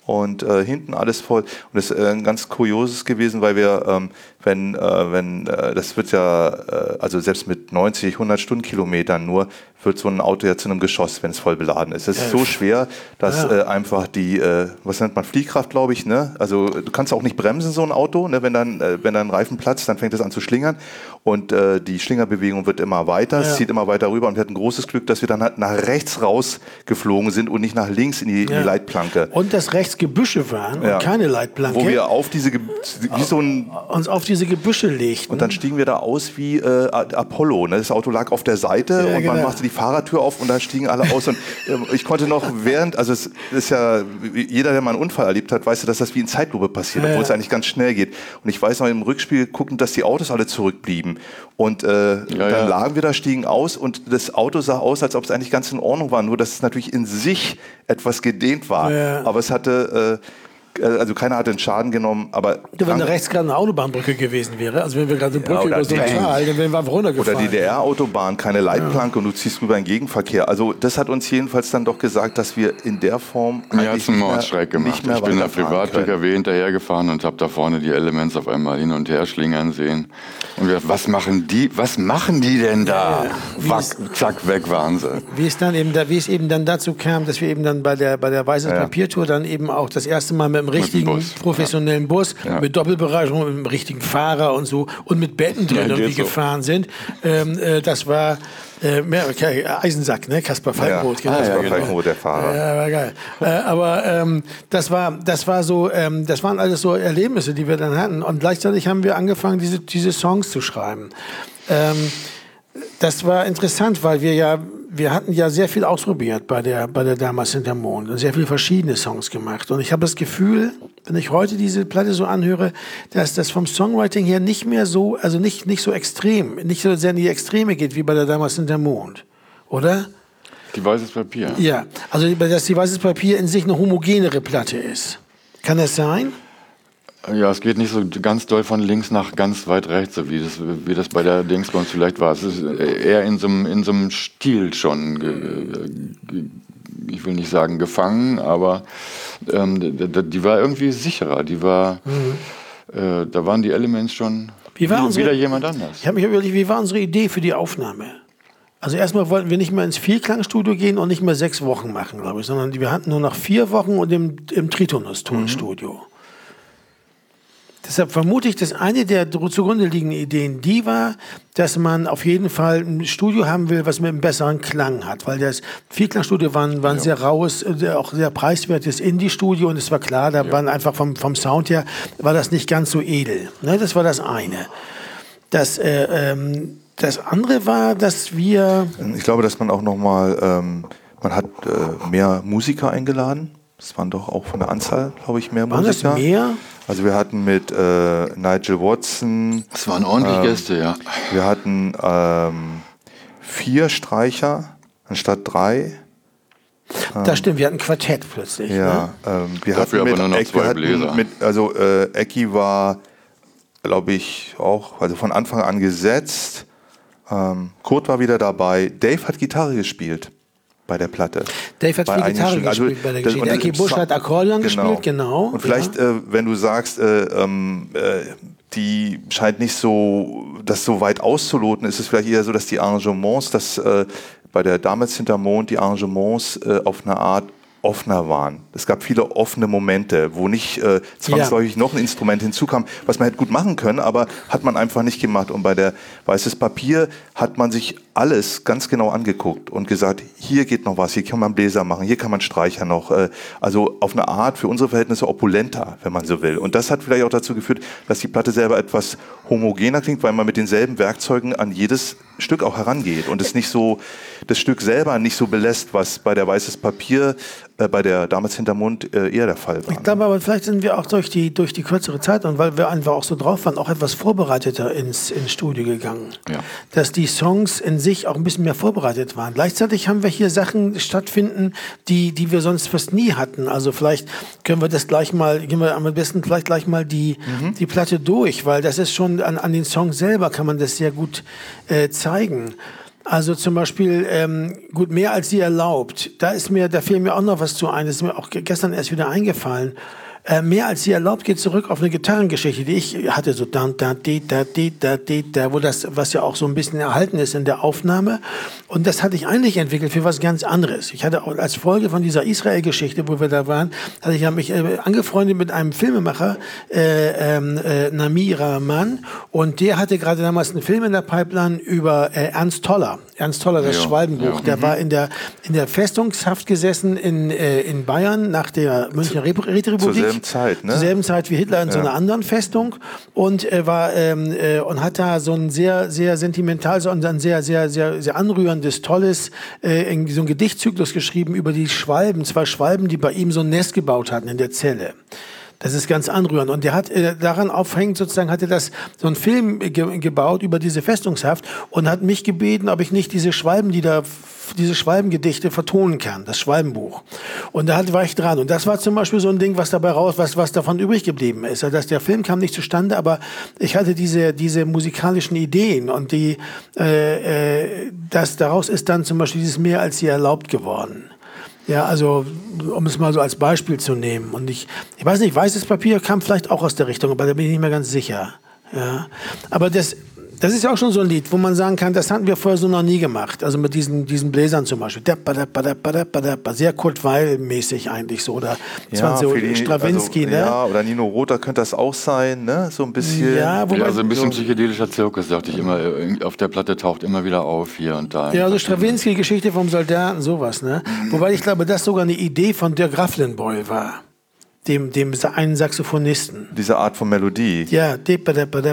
und hinten alles voll. Und das ist ganz Kurioses gewesen, weil wir, das wird ja, also selbst mit 90, 100 Stundenkilometern nur, wird so ein Auto ja zu einem Geschoss, wenn es voll beladen ist. Es ist so schwer, dass einfach die, was nennt man, Fliehkraft, glaube ich, ne? Also du kannst auch nicht bremsen, so ein Auto, ne? Wenn dann ein Reifen platzt, dann fängt es an zu schlingern und die Schlingerbewegung wird immer weiter, es zieht immer weiter rüber und wir hatten großes Glück, dass wir dann halt nach rechts rausgeflogen sind und nicht nach links in die Leitplanke. Und dass rechts Gebüsche waren und keine Leitplanke. Wo wir auf diese, uns auf diese Gebüsche legten. Und dann stiegen wir da aus wie Apollo, ne? Das Auto lag auf der Seite und man machte die Fahrertür auf und da stiegen alle aus und ich konnte noch also es ist ja, jeder, der mal einen Unfall erlebt hat, weiß ja, dass das wie in Zeitlupe passiert, obwohl es eigentlich ganz schnell geht. Und ich weiß noch im Rückspiel gucken, dass die Autos alle zurückblieben und dann lagen wir da, stiegen aus und das Auto sah aus, als ob es eigentlich ganz in Ordnung war, nur dass es natürlich in sich etwas gedehnt war. Aber es hatte also keiner hat den Schaden genommen, aber... Wenn da rechts gerade eine Autobahnbrücke gewesen wäre, also wenn wir gerade eine Brücke über so ein Tal, dann wären wir runtergefallen. Oder die DDR-Autobahn, keine Leitplanke und du ziehst rüber in Gegenverkehr. Also das hat uns jedenfalls dann doch gesagt, dass wir in der Form mir hat es einen Mordschreck gemacht. Ich bin da Privat-PKW hinterhergefahren und habe da vorne die Elements auf einmal hin und her schlingern sehen. Und wir, was machen die denn da? Zack, weg waren sie. Wie es eben dann dazu kam, dass wir eben dann bei der Weißes Papiertour dann eben auch das erste Mal mit dem richtigen professionellen Bus, mit Doppelbereicherung, mit dem richtigen Fahrer und so und mit Betten drin irgendwie gefahren sind. Das war Eisensack, ne? Kaspar Falkenroth. Kaspar Falkenroth, der Fahrer. Ja, war geil. Aber das war so, das waren alles so Erlebnisse, die wir dann hatten. Und gleichzeitig haben wir angefangen, diese Songs zu schreiben. Das war interessant, weil wir hatten ja sehr viel ausprobiert bei der damals Hinterm Mond und sehr viele verschiedene Songs gemacht. Und ich habe das Gefühl, wenn ich heute diese Platte so anhöre, dass das vom Songwriting her nicht mehr so, also nicht so extrem, nicht so sehr in die Extreme geht wie bei der damals Hinterm Mond, oder? Die Weißes Papier. Ja, also dass die Weißes Papier in sich eine homogenere Platte ist. Kann das sein? Ja, es geht nicht so ganz doll von links nach ganz weit rechts, so wie das bei der Dingsbums vielleicht war. Es ist eher in so einem Stil schon, ich will nicht sagen gefangen, aber die war irgendwie sicherer. Die war, da waren die Elements schon wieder jemand anders. Ich habe mich überlegt, wie war unsere Idee für die Aufnahme? Also erstmal wollten wir nicht mehr ins Vierklangstudio gehen und nicht mehr 6 Wochen machen, glaube ich, sondern wir hatten nur noch 4 Wochen und im Tritonus-Tonstudio. Deshalb vermute ich, dass eine der zugrunde liegenden Ideen die war, dass man auf jeden Fall ein Studio haben will, was mit einem besseren Klang hat. Weil das Vierklangstudio war ein sehr raues, auch sehr preiswertes Indie-Studio und es war klar, da waren einfach vom Sound her, war das nicht ganz so edel. Ne, das war das eine. Das andere war, dass wir... Ich glaube, dass man auch nochmal, man hat mehr Musiker eingeladen. Das waren doch auch von der Anzahl, glaube ich, mehr Musiker. War das mehr? Also wir hatten mit Nigel Watson... Das waren ordentlich Gäste, ja. Wir hatten 4 Streicher anstatt 3. Das stimmt, wir hatten ein Quartett plötzlich. Ja, ne? Wir Dafür hatten aber nur noch 2 Bläser. Ecki war, glaube ich, auch von Anfang an gesetzt. Kurt war wieder dabei. Dave hat Gitarre gespielt bei der Platte. Dave hat viel Gitarre gespielt bei der Geschichte. Ecki Busch hat Akkordeon gespielt, genau. Und vielleicht, wenn du sagst, die scheint nicht so, das so weit auszuloten, ist es vielleicht eher so, dass die Arrangements, bei der damals Hinterm Mond die Arrangements auf eine Art offener waren. Es gab viele offene Momente, wo nicht zwangsläufig noch ein Instrument hinzukam, was man hätte gut machen können, aber hat man einfach nicht gemacht. Und bei der Weißes Papier hat man sich alles ganz genau angeguckt und gesagt, hier geht noch was, hier kann man Bläser machen, hier kann man Streicher noch. Also auf eine Art für unsere Verhältnisse opulenter, wenn man so will. Und das hat vielleicht auch dazu geführt, dass die Platte selber etwas homogener klingt, weil man mit denselben Werkzeugen an jedes Stück auch herangeht und es nicht so, das Stück selber nicht so belässt, was bei der Weißes Papier, bei der damals Hinterm Mond eher der Fall war. Ich glaube aber, vielleicht sind wir auch durch die kürzere Zeit und weil wir einfach auch so drauf waren, auch etwas vorbereiteter ins Studio gegangen. Ja. Dass die Songs in sich auch ein bisschen mehr vorbereitet waren. Gleichzeitig haben wir hier Sachen stattfinden, die wir sonst fast nie hatten. Also vielleicht können wir das gehen wir am besten vielleicht gleich mal die Platte durch, weil das ist schon an den Songs selber kann man das sehr gut zeigen. Also zum Beispiel, gut, mehr als sie erlaubt. Da fiel mir auch noch was zu ein. Das ist mir auch gestern erst wieder eingefallen. Mehr als sie erlaubt geht zurück auf eine Gitarrengeschichte, die ich hatte, so da, wo das, was ja auch so ein bisschen erhalten ist in der Aufnahme. Und das hatte ich eigentlich entwickelt für was ganz anderes. Ich hatte auch als Folge von dieser Israel-Geschichte, wo wir da waren, hatte ich mich angefreundet mit einem Filmemacher, Nami Rahman, und der hatte gerade damals einen Film in der Pipeline über Ernst Toller. Ernst Toller, das Schwalbenbuch. Der war in der Festungshaft gesessen in Bayern nach der Münchner Räterepublik. Zeit, ne? Zur selben Zeit wie Hitler in so einer anderen Festung und und hat da so ein sehr, sehr sentimental, so ein sehr, sehr, sehr, sehr anrührendes, tolles, so ein Gedichtzyklus geschrieben über die Schwalben, 2 Schwalben, die bei ihm so ein Nest gebaut hatten in der Zelle. Das ist ganz anrührend. Und der hat daran aufhängend sozusagen, hatte das so einen Film gebaut über diese Festungshaft und hat mich gebeten, ob ich nicht diese Schwalbengedichte vertonen kann, das Schwalbenbuch. Und da war ich dran. Und das war zum Beispiel so ein Ding, was davon übrig geblieben ist. Also der Film kam nicht zustande, aber ich hatte diese musikalischen Ideen und daraus ist dann zum Beispiel dieses Mehr als sie erlaubt geworden. Ja, also, um es mal so als Beispiel zu nehmen. Und ich weiß nicht, Weißes Papier kam vielleicht auch aus der Richtung, aber da bin ich nicht mehr ganz sicher. Ja. Aber das ist ja auch schon so ein Lied, wo man sagen kann, das hatten wir vorher so noch nie gemacht. Also mit diesen Bläsern zum Beispiel. Sehr Kurt Weill-mäßig eigentlich so. Oder so Stravinsky, also, ne? Ja, oder Nino Rota könnte das auch sein, ne? So ein bisschen. Ja, also ein bisschen psychedelischer Zirkus, dachte ich immer. Auf der Platte taucht immer wieder auf, hier und da. Ja, also Stravinsky, Geschichte vom Soldaten, sowas, ne? Wobei ich glaube, das sogar eine Idee von Dirk Rafflenbeul war. Dem einen Saxophonisten. Diese Art von Melodie. Ja, ich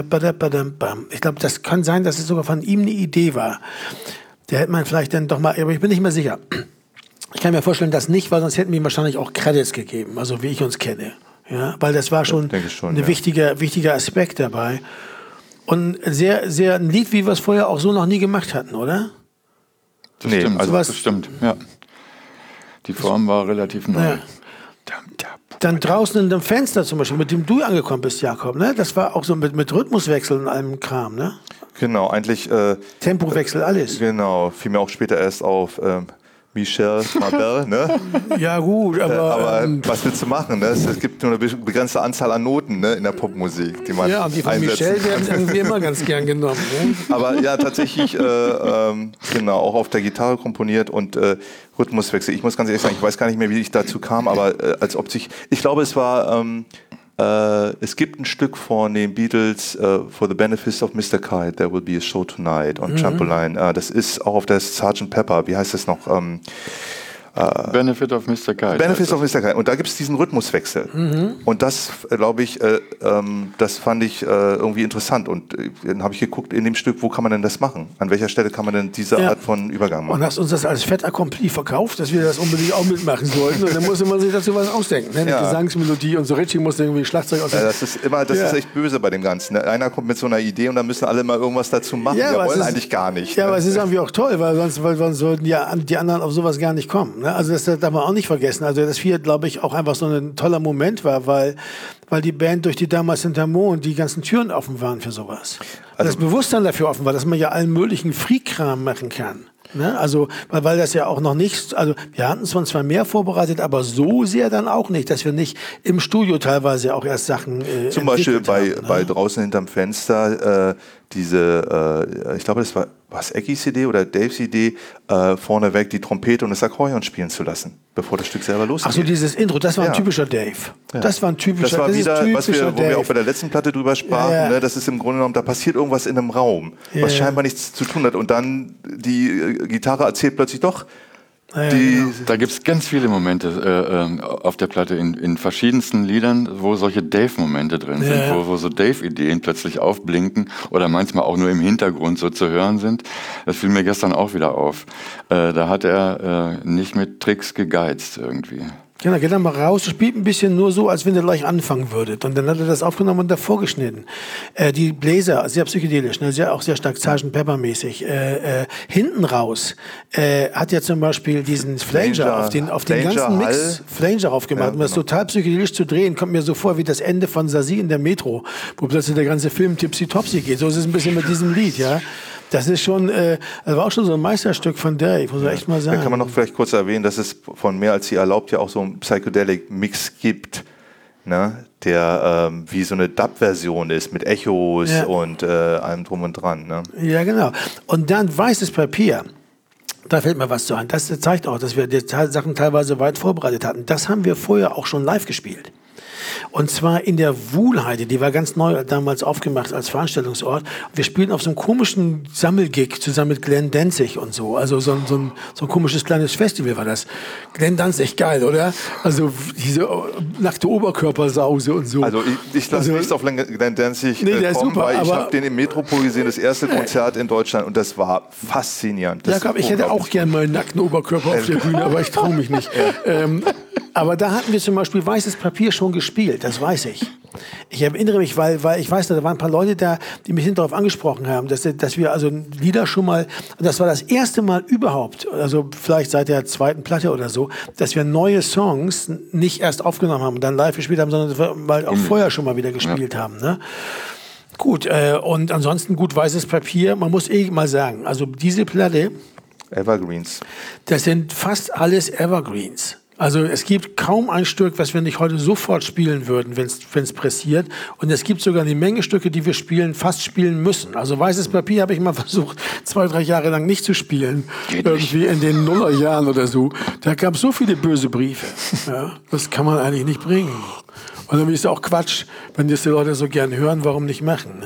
glaube, das kann sein, dass es sogar von ihm eine Idee war. Der hätte man vielleicht dann doch mal, aber ich bin nicht mehr sicher. Ich kann mir vorstellen, dass nicht, weil sonst hätten wir ihm wahrscheinlich auch Credits gegeben, also wie ich uns kenne. Ja, weil das war schon ein wichtiger Aspekt dabei. Und sehr, sehr ein Lied, wie wir es vorher auch so noch nie gemacht hatten, oder? Das stimmt, also das stimmt, ja. Die Form war relativ neu. Ja. Dann draußen in dem Fenster zum Beispiel, mit dem du angekommen bist, Jakob, ne? Das war auch so mit Rhythmuswechsel und allem Kram, ne? Genau, eigentlich... Tempowechsel, alles. Genau, fiel mir auch später erst auf Michel Mabel, ne? Ja gut, aber was willst du machen, ne? Es gibt nur eine begrenzte Anzahl an Noten, ne, in der Popmusik, die man und die von Michel werden irgendwie immer ganz gern genommen. Ne? Aber ja, tatsächlich, genau, auch auf der Gitarre komponiert und Rhythmuswechsel. Ich muss ganz ehrlich sagen, ich weiß gar nicht mehr, wie ich dazu kam, aber ich glaube, es war... es gibt ein Stück von den Beatles, For the Benefit of Mr. Kite, There Will Be a Show Tonight on Trampoline. Das ist auch auf der Sgt. Pepper, wie heißt das noch? Benefit of Mr. Kite. Benefit of Mr. Kite. Und da gibt es diesen Rhythmuswechsel. Und das, glaube ich, das fand ich irgendwie interessant. Und dann habe ich geguckt in dem Stück, wo kann man denn das machen? An welcher Stelle kann man denn diese Art von Übergang machen? Und hast uns das als Fait accompli verkauft, dass wir das unbedingt auch mitmachen sollten. Und dann musste man sich dazu was ausdenken. Ne? Eine Gesangsmelodie und so. Richie musste irgendwie Schlagzeug aus. Das ist echt böse bei dem Ganzen. Ne? Einer kommt mit so einer Idee und dann müssen alle mal irgendwas dazu machen. Wir wollen eigentlich gar nicht. Ja, aber es ist irgendwie auch toll, weil sonst sollten ja die anderen auf sowas gar nicht kommen. Ne? Also das darf man auch nicht vergessen. Also das hier, glaube ich, auch einfach so ein toller Moment war, weil die Band durch die damals Hintermo und die ganzen Türen offen waren für sowas. Also das Bewusstsein dafür offen war, dass man ja allen möglichen Freak-Kram machen kann. Ne? Also, weil das ja auch noch nicht, also wir hatten zwar mehr vorbereitet, aber so sehr dann auch nicht, dass wir nicht im Studio teilweise auch erst Sachen zum Beispiel bei Draußen hinterm Fenster ich glaube, das war Eckis Idee oder Daves Idee, vorneweg die Trompete und das Akkordeon spielen zu lassen, bevor das Stück selber losgeht. Ach so, dieses Intro, das war ein typischer Dave. Ja. Das war ein typischer Dave. Das war wieder, wo wir auch bei der letzten Platte drüber sprachen, ne, das ist im Grunde genommen, da passiert irgendwas in einem Raum, was scheinbar nichts zu tun hat und dann die Gitarre erzählt plötzlich doch, Da gibt es ganz viele Momente auf der Platte in verschiedensten Liedern, wo solche Dave-Momente drin sind, wo so Dave-Ideen plötzlich aufblinken oder manchmal auch nur im Hintergrund so zu hören sind. Das fiel mir gestern auch wieder auf. Da hat er nicht mit Tricks gegeizt irgendwie. Genau, geht dann mal raus, spielt ein bisschen nur so, als wenn ihr gleich anfangen würdet. Und dann hat er das aufgenommen und davor geschnitten. Die Bläser, sehr psychedelisch, ne? Auch sehr stark Sgt. Pepper-mäßig. Hinten raus hat ja zum Beispiel diesen Flanger auf den ganzen Mix Flanger aufgemacht. Um das total psychedelisch zu drehen, kommt mir so vor wie das Ende von Sazie in der Metro, wo plötzlich der ganze Film tipsy-topsy geht. So ist es ein bisschen mit diesem Lied, ja. Das ist schon, das war auch schon so ein Meisterstück von Dave, muss ich echt mal sagen. Da kann man noch vielleicht kurz erwähnen, dass es von Mehr als sie erlaubt ja auch so einen Psychedelic-Mix gibt, ne? Der wie so eine Dub-Version ist mit Echos und allem drum und dran. Ne? Ja, genau. Und dann Weißes Papier. Da fällt mir was zu ein. Das zeigt auch, dass wir die Sachen teilweise weit vorbereitet hatten. Das haben wir vorher auch schon live gespielt. Und zwar in der Wuhlheide, die war ganz neu damals aufgemacht als Veranstaltungsort. Wir spielten auf so einem komischen Sammelgig zusammen mit Glenn Danzig und so. Also so ein komisches kleines Festival war das. Glenn Danzig, geil, oder? Also diese nackte Oberkörpersause und so. Also ich lasse nichts auf Glenn Danzig kommen, super, weil ich habe den im Metropol gesehen, das erste Konzert in Deutschland, und das war faszinierend. Das Jakob, ich hätte auch gerne mal einen nackten Oberkörper auf der Bühne, aber ich traue mich nicht. Aber da hatten wir zum Beispiel Weißes Papier schon gespielt, das weiß ich. Ich erinnere mich, weil ich weiß, da waren ein paar Leute da, die mich darauf angesprochen haben, dass wir also Lieder schon mal, und das war das erste Mal überhaupt, also vielleicht seit der zweiten Platte oder so, dass wir neue Songs nicht erst aufgenommen haben und dann live gespielt haben, sondern weil auch vorher schon mal wieder gespielt haben. Ne? Gut, und ansonsten gut Weißes Papier, man muss mal sagen, also diese Platte, Evergreens. Das sind fast alles Evergreens. Also es gibt kaum ein Stück, was wir nicht heute sofort spielen würden, wenn es pressiert. Und es gibt sogar eine Menge Stücke, die wir fast spielen müssen. Also Weißes Papier habe ich mal versucht, 2-3 Jahre lang nicht zu spielen. Irgendwie in den Nullerjahren oder so. Da gab es so viele böse Briefe. Ja, das kann man eigentlich nicht bringen. Und dann ist es auch Quatsch, wenn das die Leute so gern hören, warum nicht machen.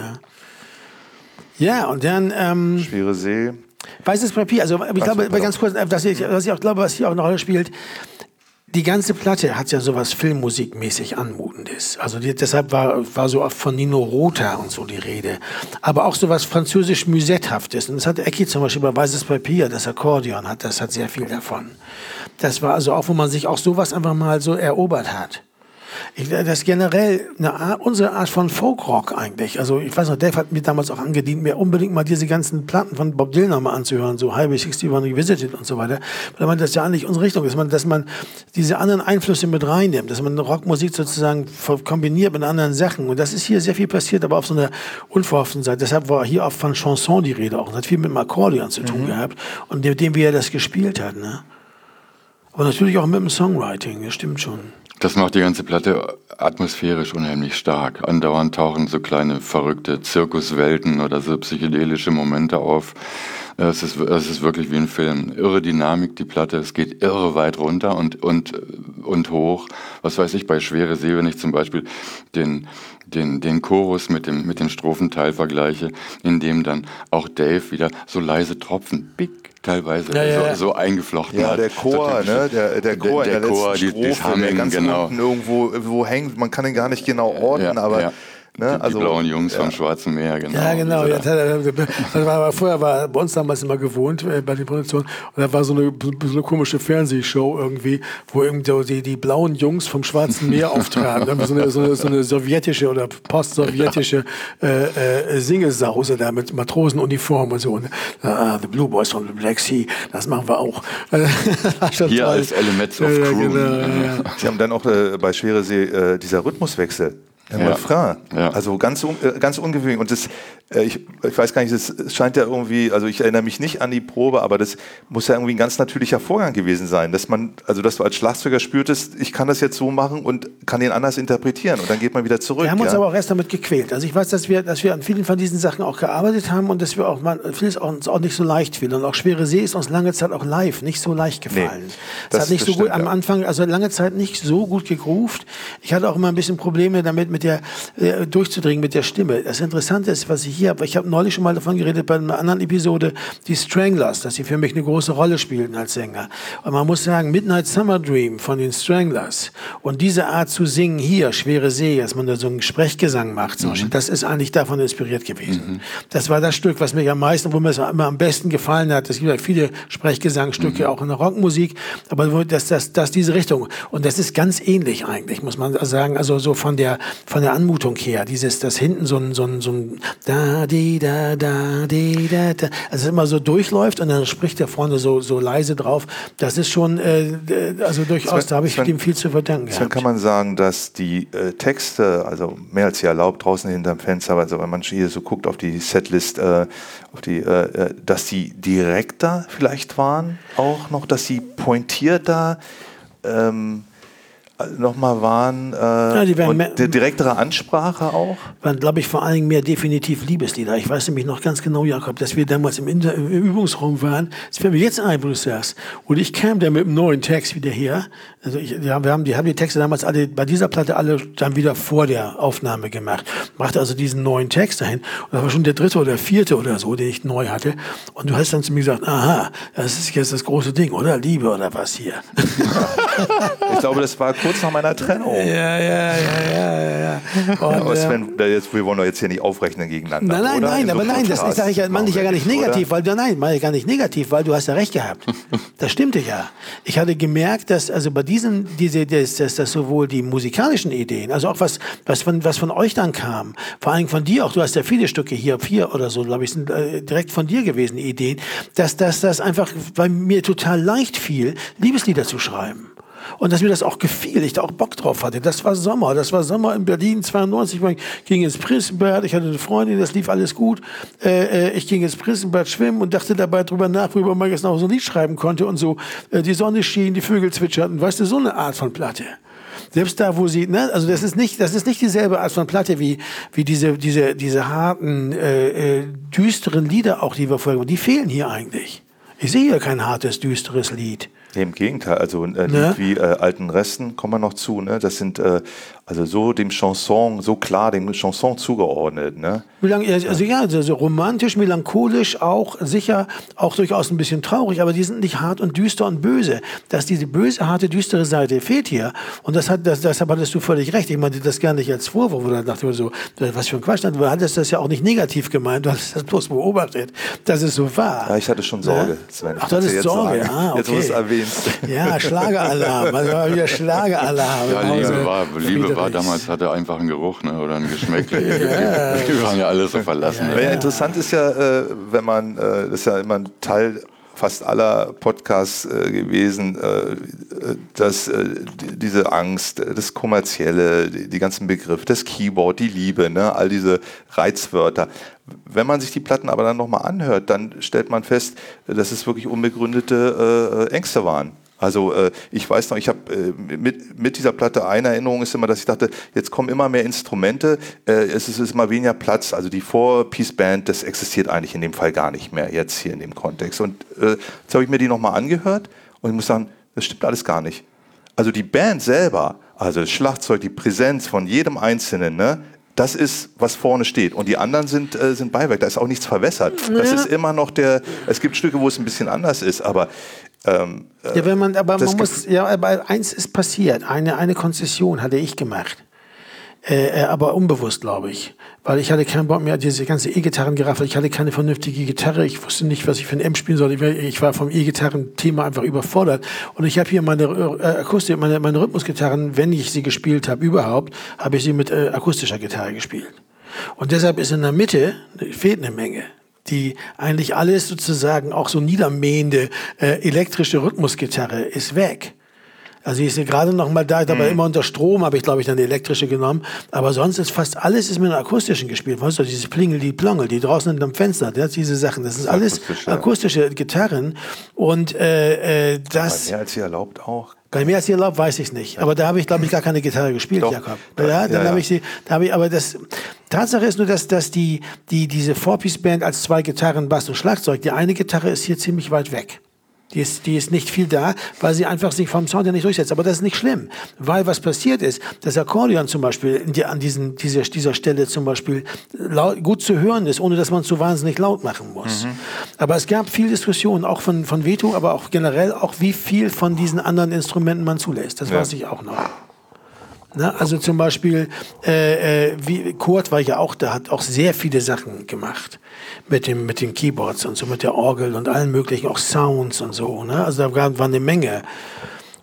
Ja, und dann... Schwere See. Weißes Papier, also ich glaube, ganz kurz, was ich auch glaube, was hier auch eine Rolle spielt, die ganze Platte hat ja sowas Filmmusikmäßig Anmutendes. Also deshalb war so oft von Nino Rota und so die Rede. Aber auch sowas französisch Musethaftes. Und das hat Ecki zum Beispiel bei Weißes Papier, das Akkordeon das hat sehr viel davon. Das war also auch, wo man sich auch sowas einfach mal so erobert hat. Das ist generell unsere Art von Folkrock eigentlich. Also ich weiß noch, Dave hat mir damals auch angedient, mir unbedingt mal diese ganzen Platten von Bob Dylan mal anzuhören, so Highway 61 Revisited und so weiter. Weil man das ja eigentlich unsere Richtung ist, dass man diese anderen Einflüsse mit reinnimmt, dass man Rockmusik sozusagen kombiniert mit anderen Sachen. Und das ist hier sehr viel passiert, aber auf so einer unverhofften Seite. Deshalb war hier auch von Chanson die Rede auch. Das hat viel mit dem Akkordeon zu tun gehabt und dem, wie er das gespielt hat. Ne? Aber natürlich auch mit dem Songwriting, das stimmt schon. Das macht die ganze Platte atmosphärisch unheimlich stark. Andauernd tauchen so kleine verrückte Zirkuswelten oder so psychedelische Momente auf. Es ist wirklich wie ein Film. Irre Dynamik, die Platte. Es geht irre weit runter und hoch. Was weiß ich, bei Schwere See, wenn ich zum Beispiel den Chorus mit dem Strophenteil vergleiche, in dem dann auch Dave wieder so leise Tropfen, teilweise so eingeflochten hat. Ja, der Chor, ne? Der Chor in der letzten Strophe, der ganz genau. unten irgendwo hängt. Man kann ihn gar nicht genau ordnen, aber... Ne? Die blauen Jungs vom Schwarzen Meer, genau. Ja, genau. Vorher war bei uns damals immer gewohnt, bei den Produktionen, und da war so eine komische Fernsehshow irgendwie, wo irgendwie die blauen Jungs vom Schwarzen Meer auftraten. so eine sowjetische oder postsowjetische Singesause da mit Matrosenuniform und so. Und, the Blue Boys from the Black Sea, das machen wir auch. Hier als Elements of Crew. Genau. Sie haben dann auch bei Schwere See dieser Rhythmuswechsel. Refrain. Ja. Also ganz ungewöhnlich. Und das, ich weiß gar nicht, das scheint ja irgendwie, also ich erinnere mich nicht an die Probe, aber das muss ja irgendwie ein ganz natürlicher Vorgang gewesen sein, dass du als Schlagzeuger spürtest, ich kann das jetzt so machen und kann den anders interpretieren, und dann geht man wieder zurück. Wir haben uns aber auch erst damit gequält. Also ich weiß, dass wir an vielen von diesen Sachen auch gearbeitet haben und dass wir auch vieles uns auch nicht so leicht fiel. Und auch Schwere See ist uns lange Zeit auch live nicht so leicht gefallen. Es hat nicht so gut am Anfang, also lange Zeit nicht so gut gegroovt. Ich hatte auch immer ein bisschen Probleme damit, durchzudringen mit der Stimme. Das Interessante ist, was ich hier habe, ich habe neulich schon mal davon geredet bei einer anderen Episode, die Stranglers, dass sie für mich eine große Rolle spielten als Sänger. Und man muss sagen, Midnight Summer Dream von den Stranglers und diese Art zu singen hier, Schwere See, dass man da so einen Sprechgesang macht, zum Beispiel, das ist eigentlich davon inspiriert gewesen. Das war das Stück, was mich am meisten, wo mir es immer am besten gefallen hat. Es gibt ja viele Sprechgesangstücke auch in der Rockmusik, aber das diese Richtung. Und das ist ganz ähnlich eigentlich, muss man sagen, also so von der der Anmutung her, das hinten so ein da, di, da, da, di, da, da, also immer so durchläuft und dann spricht der vorne so leise drauf. Das ist schon, also durchaus, da habe ich dem viel zu verdanken gehabt. Dann kann man sagen, dass die Texte, also mehr als ihr erlaubt, draußen hinterm Fenster, also wenn man hier so guckt auf die Setlist, dass die direkter vielleicht waren, auch noch, dass sie pointierter nochmal waren, und die direktere Ansprache auch? Waren, glaube ich, vor allem mehr definitiv Liebeslieder. Ich weiß nämlich noch ganz genau, Jakob, dass wir damals im Übungsraum waren. Das fällt mir jetzt ein, wo du sagst. Und ich kam da mit einem neuen Text wieder her. Also wir haben die Texte damals alle, bei dieser Platte alle dann wieder vor der Aufnahme gemacht. Machte also diesen neuen Text dahin. Und das war schon der 3. oder 4. oder so, den ich neu hatte. Und du hast dann zu mir gesagt, aha, das ist jetzt das große Ding, oder? Liebe oder was hier? Ich glaube, das war kurz nach meiner Trennung. Ja. Und, aber Sven, wir wollen doch jetzt hier nicht aufrechnen gegeneinander. Nein, das sage ich ja, meine ich ja gar nicht negativ, weil du hast ja recht gehabt. Das stimmte ja. Ich hatte gemerkt, dass also bei dass sowohl die musikalischen Ideen, also auch was von euch dann kam, vor allem von dir auch, du hast ja viele Stücke hier, 4 oder so, glaube ich, sind direkt von dir gewesen, Ideen, dass das einfach bei mir total leicht fiel, Liebeslieder zu schreiben. Und dass mir das auch gefiel, ich da auch Bock drauf hatte. Das war Sommer in Berlin, 92, ich ging ins Prinsenbad, ich hatte eine Freundin, das lief alles gut. Ich ging ins Prinsenbad schwimmen und dachte dabei drüber nach, worüber man jetzt noch so ein Lied schreiben konnte und so. Die Sonne schien, die Vögel zwitscherten, weißt du, so eine Art von Platte. Selbst da, wo sie, ne, also das ist nicht dieselbe Art von Platte wie diese harten, düsteren Lieder auch, die wir vorher, die fehlen hier eigentlich. Ich sehe hier kein hartes, düsteres Lied. Nee, im Gegenteil, also ein Lied wie Alten Resten, kommen wir noch zu, ne? Das sind also so dem Chanson zugeordnet, ne? Also romantisch, melancholisch auch, sicher auch durchaus ein bisschen traurig, aber die sind nicht hart und düster und böse. Dass diese böse, harte, düstere Seite fehlt hier. Und deshalb hattest du völlig recht. Ich meinte das gar nicht als Vorwurf oder dachte mir so, was für ein Quatsch. Du hattest das ja auch nicht negativ gemeint, du hattest das bloß beobachtet, dass es so war. Ja, ich hatte schon Sorge, Sven. Ach, du hattest Sorge, okay. Jetzt, wo du es erwähnst. Ja, Schlageralarm, also war wieder Schlageralarm. Ja, Liebe war damals, hatte einfach einen Geruch, ne, oder ein Geschmäckle. Wir waren ja alles so verlassen. Ja. Interessant ist ja, wenn man, das ist ja immer ein Teil fast aller Podcasts gewesen, dass diese Angst, das Kommerzielle, die ganzen Begriffe, das Keyboard, die Liebe, ne, all diese Reizwörter. Wenn man sich die Platten aber dann nochmal anhört, dann stellt man fest, dass es wirklich unbegründete Ängste waren. Also ich weiß noch, ich habe mit dieser Platte eine Erinnerung ist immer, dass ich dachte, jetzt kommen immer mehr Instrumente, es ist immer weniger Platz. Also die Four-Piece-Band, das existiert eigentlich in dem Fall gar nicht mehr jetzt hier in dem Kontext. Und jetzt habe ich mir die nochmal angehört und ich muss sagen, das stimmt alles gar nicht. Also die Band selber, also das Schlagzeug, die Präsenz von jedem Einzelnen, ne? Das ist, was vorne steht. Und die anderen sind Beiwerk. Da ist auch nichts verwässert. Das ist immer noch es gibt Stücke, wo es ein bisschen anders ist, aber aber eins ist passiert. Eine Konzession hatte ich gemacht. Aber unbewusst, glaube ich. Weil ich hatte keinen Bock mehr, diese ganze E-Gitarren-Geraffel. Ich hatte keine vernünftige Gitarre. Ich wusste nicht, was ich für ein Amp spielen soll. Ich war vom E-Gitarren-Thema einfach überfordert. Und ich habe hier meine Akustik, meine Rhythmusgitarren, wenn ich sie gespielt habe, überhaupt, habe ich sie mit akustischer Gitarre gespielt. Und deshalb ist in der Mitte, fehlt eine Menge. Die eigentlich alles sozusagen auch so niedermähende elektrische Rhythmusgitarre ist weg. Also die ist ja gerade noch mal da, aber immer unter Strom habe ich, glaube ich, dann die elektrische genommen. Aber sonst ist fast alles mit einer akustischen gespielt. Weißt du, dieses Plingel, die Plongel, die draußen hinterm Fenster, diese Sachen, das ist alles akustische Gitarren. Und das... Mehr als sie erlaubt auch. Bei mehr als ihr erlaubt, weiß ich es nicht. Aber da habe ich, glaube ich, gar keine Gitarre gespielt, Doch. Jakob. Aber das Tatsache ist nur, dass diese Four-Piece-Band als 2 Gitarren, Bass und Schlagzeug, die eine Gitarre ist hier ziemlich weit weg. Die ist nicht viel da, weil sie einfach sich vom Sound ja nicht durchsetzt. Aber das ist nicht schlimm, weil was passiert ist, das Akkordeon zum Beispiel an dieser Stelle zum Beispiel gut zu hören ist, ohne dass man es so wahnsinnig laut machen muss. Aber es gab viel Diskussion, auch von Veto, aber auch generell, auch wie viel von diesen anderen Instrumenten man zulässt. Das weiß ich auch noch. Na, also zum Beispiel, Kurt war ja auch da, hat auch sehr viele Sachen gemacht mit den Keyboards und so, mit der Orgel und allen möglichen, auch Sounds und so. Ne? Also da war eine Menge.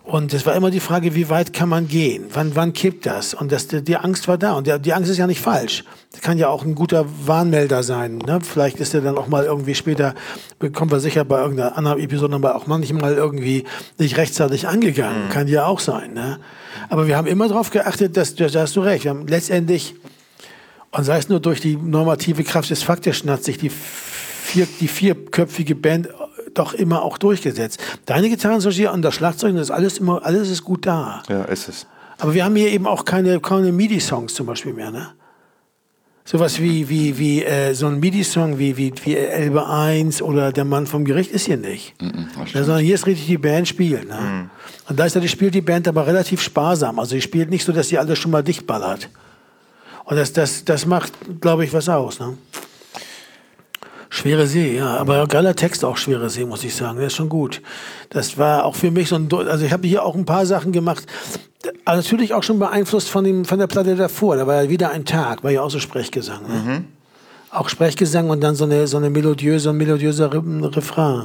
Und es war immer die Frage, wie weit kann man gehen? Wann kippt das? Und die Angst war da. Und die Angst ist ja nicht falsch. Das kann ja auch ein guter Warnmelder sein. Ne? Vielleicht ist er dann auch mal irgendwie später, kommen wir sicher bei irgendeiner anderen Episode, aber auch manchmal irgendwie nicht rechtzeitig angegangen. Kann ja auch sein. Ne? Aber wir haben immer darauf geachtet, da hast du recht. Wir haben letztendlich, und sei es nur durch die normative Kraft des Faktischen, hat sich die vierköpfige Band doch immer auch durchgesetzt. Deine Gitarren und das Schlagzeug, das alles ist gut da. Ja, ist es. Aber wir haben hier eben auch keine MIDI-Songs zum Beispiel mehr, ne? Sowas wie so ein MIDI-Song wie Elbe 1 oder Der Mann vom Gericht ist hier nicht. Sondern hier ist richtig die Band spielen. Ne? Und gleichzeitig spielt die Band aber relativ sparsam. Also die spielt nicht so, dass sie alles schon mal dicht ballert. Und das macht, glaube ich, was aus. Ne? Schwere See, ja, aber geiler Text auch, Schwere See, muss ich sagen, das ist schon gut. Das war auch für mich so also ich habe hier auch ein paar Sachen gemacht, natürlich auch schon beeinflusst von der Platte davor, da war ja wieder ein Tag, war ja auch so Sprechgesang. Ne? Auch Sprechgesang und dann so ein melodiöser Refrain.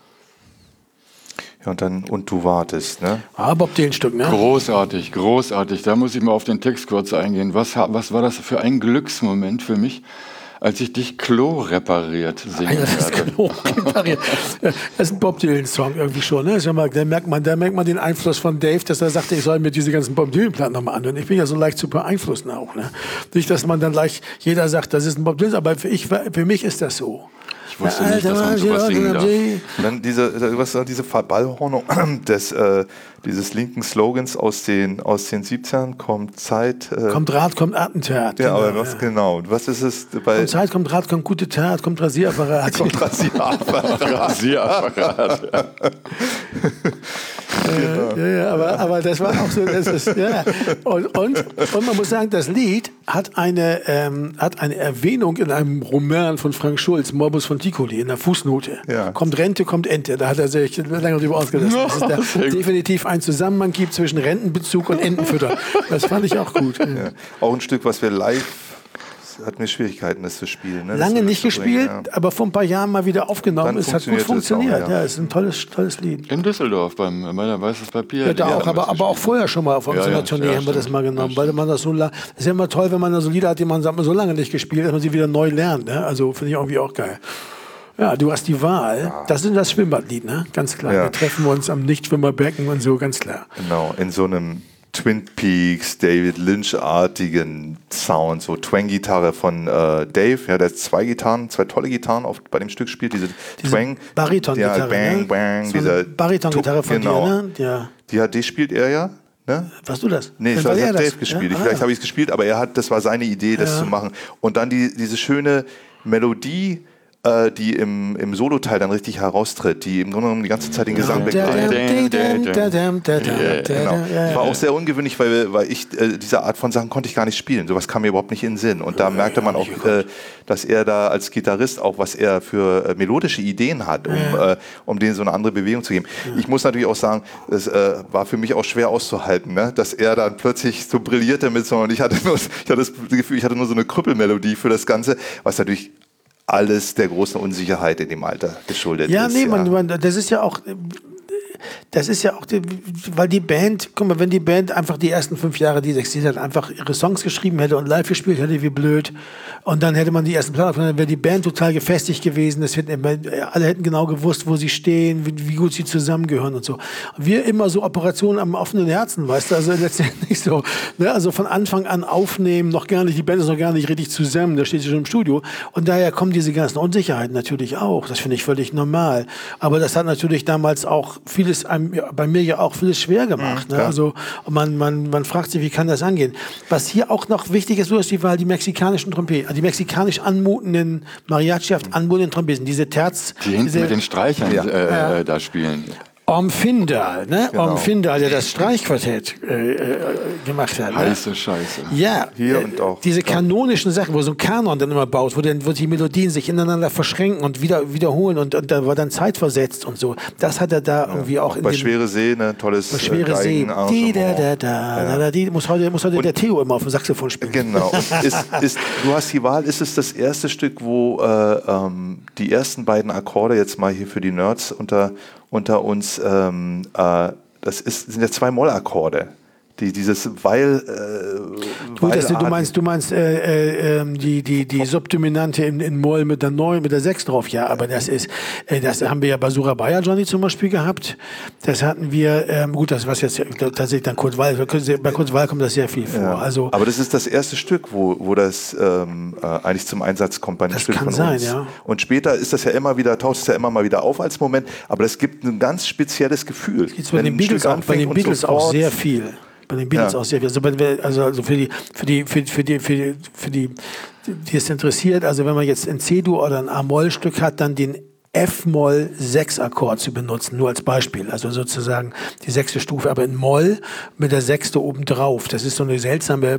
Ja, und du wartest, ne? Ah, Bob Dylan-Stück, ne? Großartig. Da muss ich mal auf den Text kurz eingehen. Was war das für ein Glücksmoment für mich, als ich dich Klo repariert singen werde. Klo repariert. Das ist ein Bob Dylan-Song irgendwie schon. Ne? Da merkt man den Einfluss von Dave, dass er sagte, ich soll mir diese ganzen Bob Dylan-Platten nochmal anhören. Ich bin ja so leicht zu beeinflussen auch. Ne? Nicht, dass man dann gleich, jeder sagt, das ist ein Bob Dylan, aber für mich ist das so. Ich wusste nicht, dass man sowas singen darf. Dann diese Verballhornung dieses linken Slogans aus den 70ern, kommt Zeit. Kommt Rat, kommt Attentat. Ja, aber was ist es bei... Kommt Zeit, kommt Rat, kommt gute Tat, kommt Rasierapparat. Kommt Rasierapparat. Genau. Ja, aber das war auch so, das ist, ja. Und man muss sagen, das Lied hat eine Erwähnung in einem Roman von Frank Schulz, Morbus von Ticoli, in der Fußnote. Ja. Kommt Rente, kommt Ente. Da hat er sich lange drüber ausgelassen. Dass es da definitiv einen Zusammenhang gibt zwischen Rentenbezug und Entenfütter. Das fand ich auch gut. Ja. Auch ein Stück, was wir live... hatten wir Schwierigkeiten, das zu spielen. Ne? Lange nicht gespielt, aber vor ein paar Jahren mal wieder aufgenommen. Es hat gut funktioniert. Ja, es ist ein tolles Lied. In Düsseldorf, bei Weißes Papier. Ja, da auch, aber auch vorher schon mal auf unserer Tournee haben wir das mal genommen. Weil man das ist ja immer toll, wenn man da so Lieder hat, die man so lange nicht gespielt, dass man sie wieder neu lernt. Ne? Also finde ich irgendwie auch geil. Ja, du hast die Wahl. Ja. Das ist das Schwimmbadlied, ne? Ganz klar. Ja. Wir treffen uns am Nichtschwimmerbecken und so, ganz klar. Genau, in so einem Twin Peaks, David Lynch-artigen Sound, so Twang-Gitarre von Dave, ja, der hat zwei tolle Gitarren bei dem Stück spielt, diese Twang, Bariton-Gitarre, ja, bang, bang, so diese Bariton-Gitarre von dir, ne? Ja. Die spielt er ja, ne? Warst du das? Nee, das hat Dave gespielt. Ja? Vielleicht habe ich es gespielt, aber das war seine Idee, das zu machen. Und dann diese schöne Melodie, die im Solo-Teil dann richtig heraustritt, die im Grunde genommen die ganze Zeit den Gesang begleitet. War auch sehr ungewöhnlich, weil ich diese Art von Sachen konnte ich gar nicht spielen. Sowas kam mir überhaupt nicht in den Sinn. Und da merkte man auch, dass er da als Gitarrist auch, was er für melodische Ideen hat, um denen so eine andere Bewegung zu geben. Ich muss natürlich auch sagen, es war für mich auch schwer auszuhalten, ne? Dass er dann plötzlich so brillierte mit so, und ich hatte das Gefühl, ich hatte nur so eine Krüppelmelodie für das Ganze, was natürlich alles der großen Unsicherheit in dem Alter geschuldet ist. Ja, nee, das ist ja auch, weil die Band, guck mal, wenn die Band einfach die ersten 5 Jahre, die 6 Lieder einfach ihre Songs geschrieben hätte und live gespielt hätte, wie blöd, und dann hätte man die ersten Platten, dann wäre die Band total gefestigt gewesen, alle hätten genau gewusst, wo sie stehen, wie gut sie zusammengehören und so. Wir immer so Operationen am offenen Herzen, weißt du, also letztendlich so, ne? Also von Anfang an aufnehmen, die Band ist noch gar nicht richtig zusammen, da steht sie schon im Studio, und daher kommen diese ganzen Unsicherheiten natürlich auch, das finde ich völlig normal, aber das hat natürlich damals auch bei mir ja auch vieles schwer gemacht. Ne? Also man fragt sich, wie kann das angehen? Was hier auch noch wichtig ist, war die mexikanischen Trompeten, die mexikanisch anmutenden Mariachi anmutenden Trompeten, diese Terz. Die hinten mit den Streichern da spielen. Orm Findal, ne? Genau. Orm Findal, der das Streichquartett gemacht hat. Heiße ne? Scheiße. Ja, hier und auch. Diese kanonischen Sachen, wo so ein Kanon dann immer baut, wo die Melodien sich ineinander verschränken und wiederholen und da war dann Zeit versetzt und so. Das hat er da irgendwie auch in bei Schwere See, ne? Tolles bei Schwere See. Muss heute der Theo immer auf dem Saxophon spielen. Genau. Du hast die Wahl, ist es das erste Stück, wo die ersten beiden Akkorde jetzt mal hier für die Nerds unter uns sind ja 2 Mollakkorde. Dieses Weil. Du meinst die Subdominante in Moll mit der 9, mit der 6 drauf, ja, aber das haben wir ja bei Surabaya Johnny zum Beispiel gehabt. Das hatten wir, gut, das was jetzt tatsächlich dann Kurt Weil, bei Kurt Weil kommt das sehr viel vor. Ja, also, aber das ist das erste Stück, wo das eigentlich zum Einsatz kommt bei einem Stück von uns. Das kann sein, ja. Und später ist das ja taucht es ja immer mal wieder auf als Moment, aber das gibt ein ganz spezielles Gefühl. Das bei den Beatles auch sehr viel. Bei den Beatles auch sehr viel. Also für die es interessiert, also wenn man jetzt ein C-Dur oder ein A-Moll-Stück hat, dann den F-Moll-6-Akkord zu benutzen, nur als Beispiel. Also sozusagen die 6. Stufe, aber in Moll mit der 6. oben drauf. Das ist so eine seltsame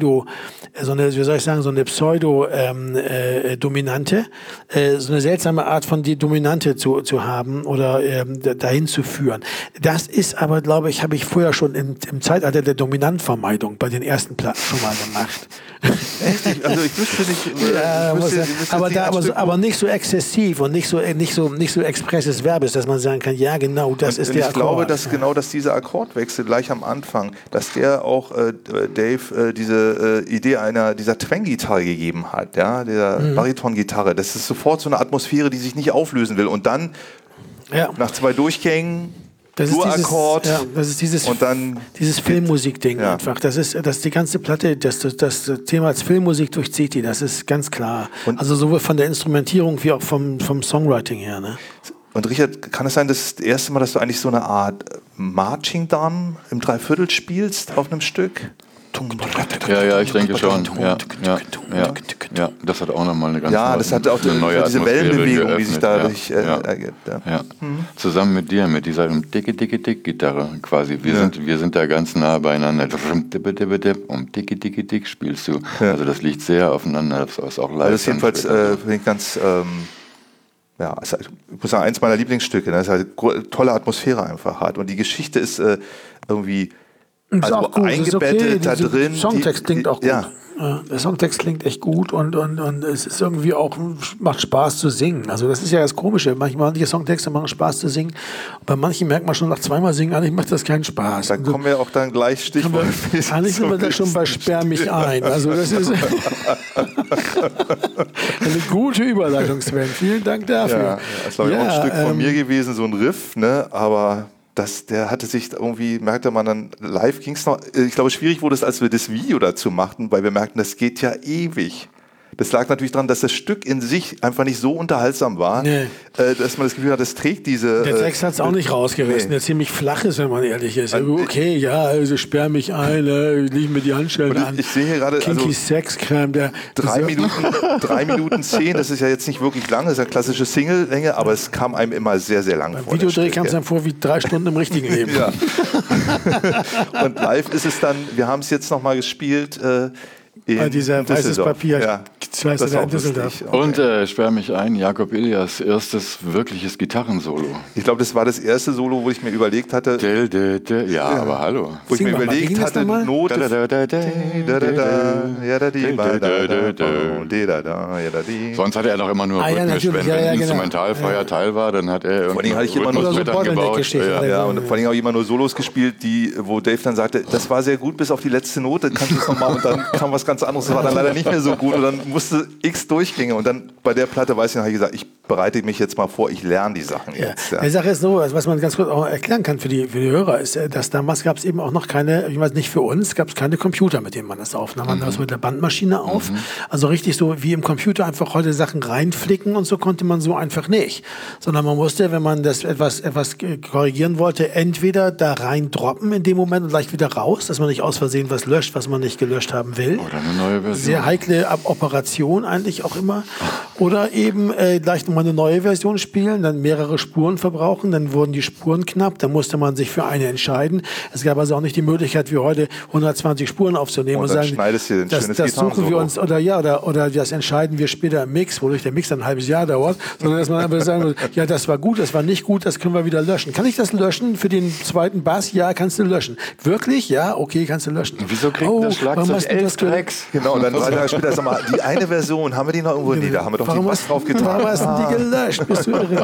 Pseudo-Dominante, so eine seltsame Art von die Dominante zu haben oder dahin zu führen. Das ist aber, glaube ich, habe ich vorher schon im Zeitalter der Dominantvermeidung bei den ersten Platten schon mal gemacht. Echt? Also ich wüsste nicht. Aber nicht so exzessiv und nicht so expresses Verbes, dass man sagen kann, ja genau, das ist der Akkord. Ich glaube, dass dieser Akkordwechsel gleich am Anfang, dass der auch Dave diese Idee dieser Twang-Gitarre gegeben hat, ja, dieser Bariton-Gitarre. Das ist sofort so eine Atmosphäre, die sich nicht auflösen will. Und dann nach 2 Durchgängen Dur-Akkord. Das ist dieses Filmmusik-Ding einfach. Das ist die ganze Platte, das Thema als Filmmusik durchzieht die, das ist ganz klar. Also sowohl von der Instrumentierung wie auch vom Songwriting her. Ne? Und Richard, kann es sein, das ist das erste Mal, dass du eigentlich so eine Art Marching Down im Dreiviertel spielst auf einem Stück? Ja, ich denke schon. Ja, das hat auch nochmal eine ganz das hat auch neue diese Wellenbewegung, die sich dadurch ergibt. Ja. Zusammen mit dir, mit dieser Dicke-Dicke-Dick-Gitarre quasi. Wir sind da ganz nah beieinander. Dicke-Dicke-Dick spielst du. Ja. Also das liegt sehr aufeinander. Das ist auch live. Das ist jedenfalls, finde ich, ganz... ich muss sagen, eins meiner Lieblingsstücke, das halt tolle Atmosphäre einfach hat. Und die Geschichte ist irgendwie eingebettet da drin. Der Songtext klingt auch gut. Ja. Der Songtext klingt echt gut und es ist irgendwie auch, macht Spaß zu singen. Also das ist ja das Komische. Manche Songtexte machen Spaß zu singen. Und bei manchen merkt man schon nach 2-mal singen, eigentlich macht das keinen Spaß. Da kommen wir auch dann gleich Stichwort. Eigentlich sind wir da schon bei Sperr mich ein. Also das ist eine gute Überleitung, Sven. Vielen Dank dafür. Ja, das war ja auch ein Stück von mir gewesen, so ein Riff, ne? Aber... der hatte sich irgendwie, merkte man dann, live ging es noch, ich glaube, schwierig wurde es, als wir das Video dazu machten, weil wir merkten, das geht ja ewig. Das lag natürlich daran, dass das Stück in sich einfach nicht so unterhaltsam war, dass man das Gefühl hat, es trägt diese... Der Text hat es auch nicht rausgerissen, der ziemlich flach ist, wenn man ehrlich ist. Okay, also sperr mich ein, leg mir die Handschellen an. Ich sehe hier gerade... Kinky Sexcreme. 3 Minuten 10, das ist ja jetzt nicht wirklich lang, das ist ja klassische Single-Länge, aber es kam einem immer sehr, sehr lang vor. Beim Videodreh kam es einem vor wie 3 Stunden im richtigen Leben. Ja. Und live ist es dann, wir haben es jetzt nochmal gespielt... bei dieser weißes Papier. Und sperr mich ein, Jakob Ilias erstes wirkliches Gitarrensolo. Ich glaube, das war das erste Solo, wo ich mir überlegt hatte... aber hallo. Wo ich mir überlegt hatte, Note... Sonst hatte er noch immer nur rhythmisch. Wenn ein instrumentalfreier Teil war, dann hat er irgendwie Rhythmusbrettern gebaut. Und vor allem habe ich immer nur Solos gespielt, wo Dave dann sagte, das war sehr gut bis auf die letzte Note, kannst du es nochmal, und dann kam was ganz anderes, das war dann leider nicht mehr so gut und dann musste x Durchgänge und dann bei der Platte, weiß ich noch, habe ich gesagt, ich bereite mich jetzt mal vor, ich lerne die Sachen jetzt. Die Sache ist so, was man ganz kurz auch erklären kann für die Hörer, ist, dass damals gab es eben auch noch keine, ich weiß nicht für uns, gab es keine Computer, mit denen man das aufnahm. Man nahm das mit der Bandmaschine auf, also richtig so wie im Computer einfach heute Sachen reinflicken und so konnte man so einfach nicht. Sondern man musste, wenn man das etwas korrigieren wollte, entweder da rein droppen in dem Moment und gleich wieder raus, dass man nicht aus Versehen was löscht, was man nicht gelöscht haben will. Oder eine neue Version. Sehr heikle Operation eigentlich auch immer. Oder eben gleich nochmal eine neue Version spielen, dann mehrere Spuren verbrauchen, dann wurden die Spuren knapp, dann musste man sich für eine entscheiden. Es gab also auch nicht die Möglichkeit, wie heute 120 Spuren aufzunehmen und sagen, das suchen wir uns, oder das entscheiden wir später im Mix, wodurch der Mix dann ein halbes Jahr dauert, sondern dass man einfach sagen muss, ja, das war gut, das war nicht gut, das können wir wieder löschen. Kann ich das löschen für den zweiten Bass? Ja, kannst du löschen. Wirklich? Ja, okay, kannst du löschen. Wieso kriegt das Schlagzeug 11 Tracks? Genau, und dann 3 Tage später, sag mal, die eine Version, haben wir die noch irgendwo? Nee, da haben wir doch die was drauf getan. Warum hast du die gelöscht? Bist du irre?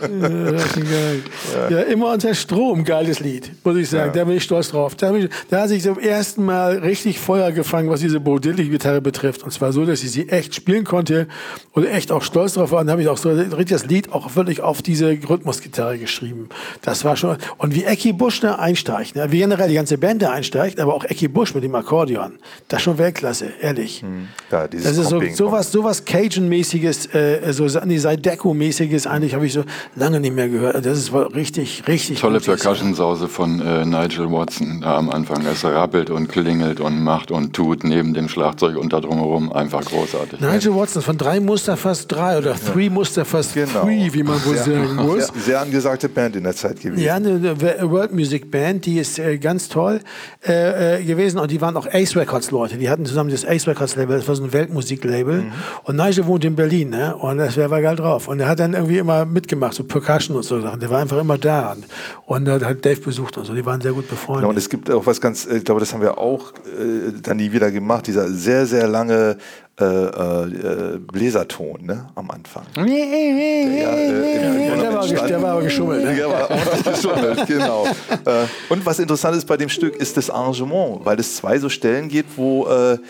Ja, immer unter Strom, geiles Lied, muss ich sagen. Da bin ich stolz drauf. Da hat sich zum ersten Mal richtig Feuer gefangen, was diese Bo Diddley-Gitarre betrifft. Und zwar so, dass ich sie echt spielen konnte und echt auch stolz drauf war. Und da habe ich auch so richtig das Lied auch wirklich auf diese Rhythmusgitarre geschrieben. Das war schon. Und wie Ecki Busch da einsteigt, ne? Wie generell die ganze Band da einsteigt, aber auch Ecki Busch mit dem Akkordeon. Das ist schon Weltklasse, ehrlich. Ja, das ist sowas Cajun-mäßiges, so Zydeco-mäßiges, eigentlich habe ich so lange nicht mehr gehört. Das ist richtig tolle Percussion-Sause von Nigel Watson da am Anfang. Es rappelt und klingelt und macht und tut neben dem Schlagzeug und da drumherum. Einfach großartig. Nigel Watson von 3 Muster fast 3 oder 3 Muster fast 3, wie man wohl sagen muss. Sehr angesagte Band in der Zeit gewesen. Ja, eine World Music Band, die ist ganz toll gewesen und die waren auch Ace Records Leute. Die hatten zusammen das Ace Records Label, das war so ein Weltmusiklabel. Und Nigel wohnt in Berlin, ne? Und das war geil drauf. Und er hat dann irgendwie immer mitgemacht, so Percussion und so Sachen. Der war einfach immer da und hat Dave besucht und so. Die waren sehr gut befreundet. Genau, und es gibt auch was ganz, ich glaube, das haben wir auch dann nie wieder gemacht, dieser sehr, sehr lange Bläserton, ne, am Anfang. Der war aber geschummelt. Ne? Der war ordentlich geschummelt, genau. Und was interessant ist bei dem Stück, ist das Arrangement, weil es 2 so Stellen gibt, wo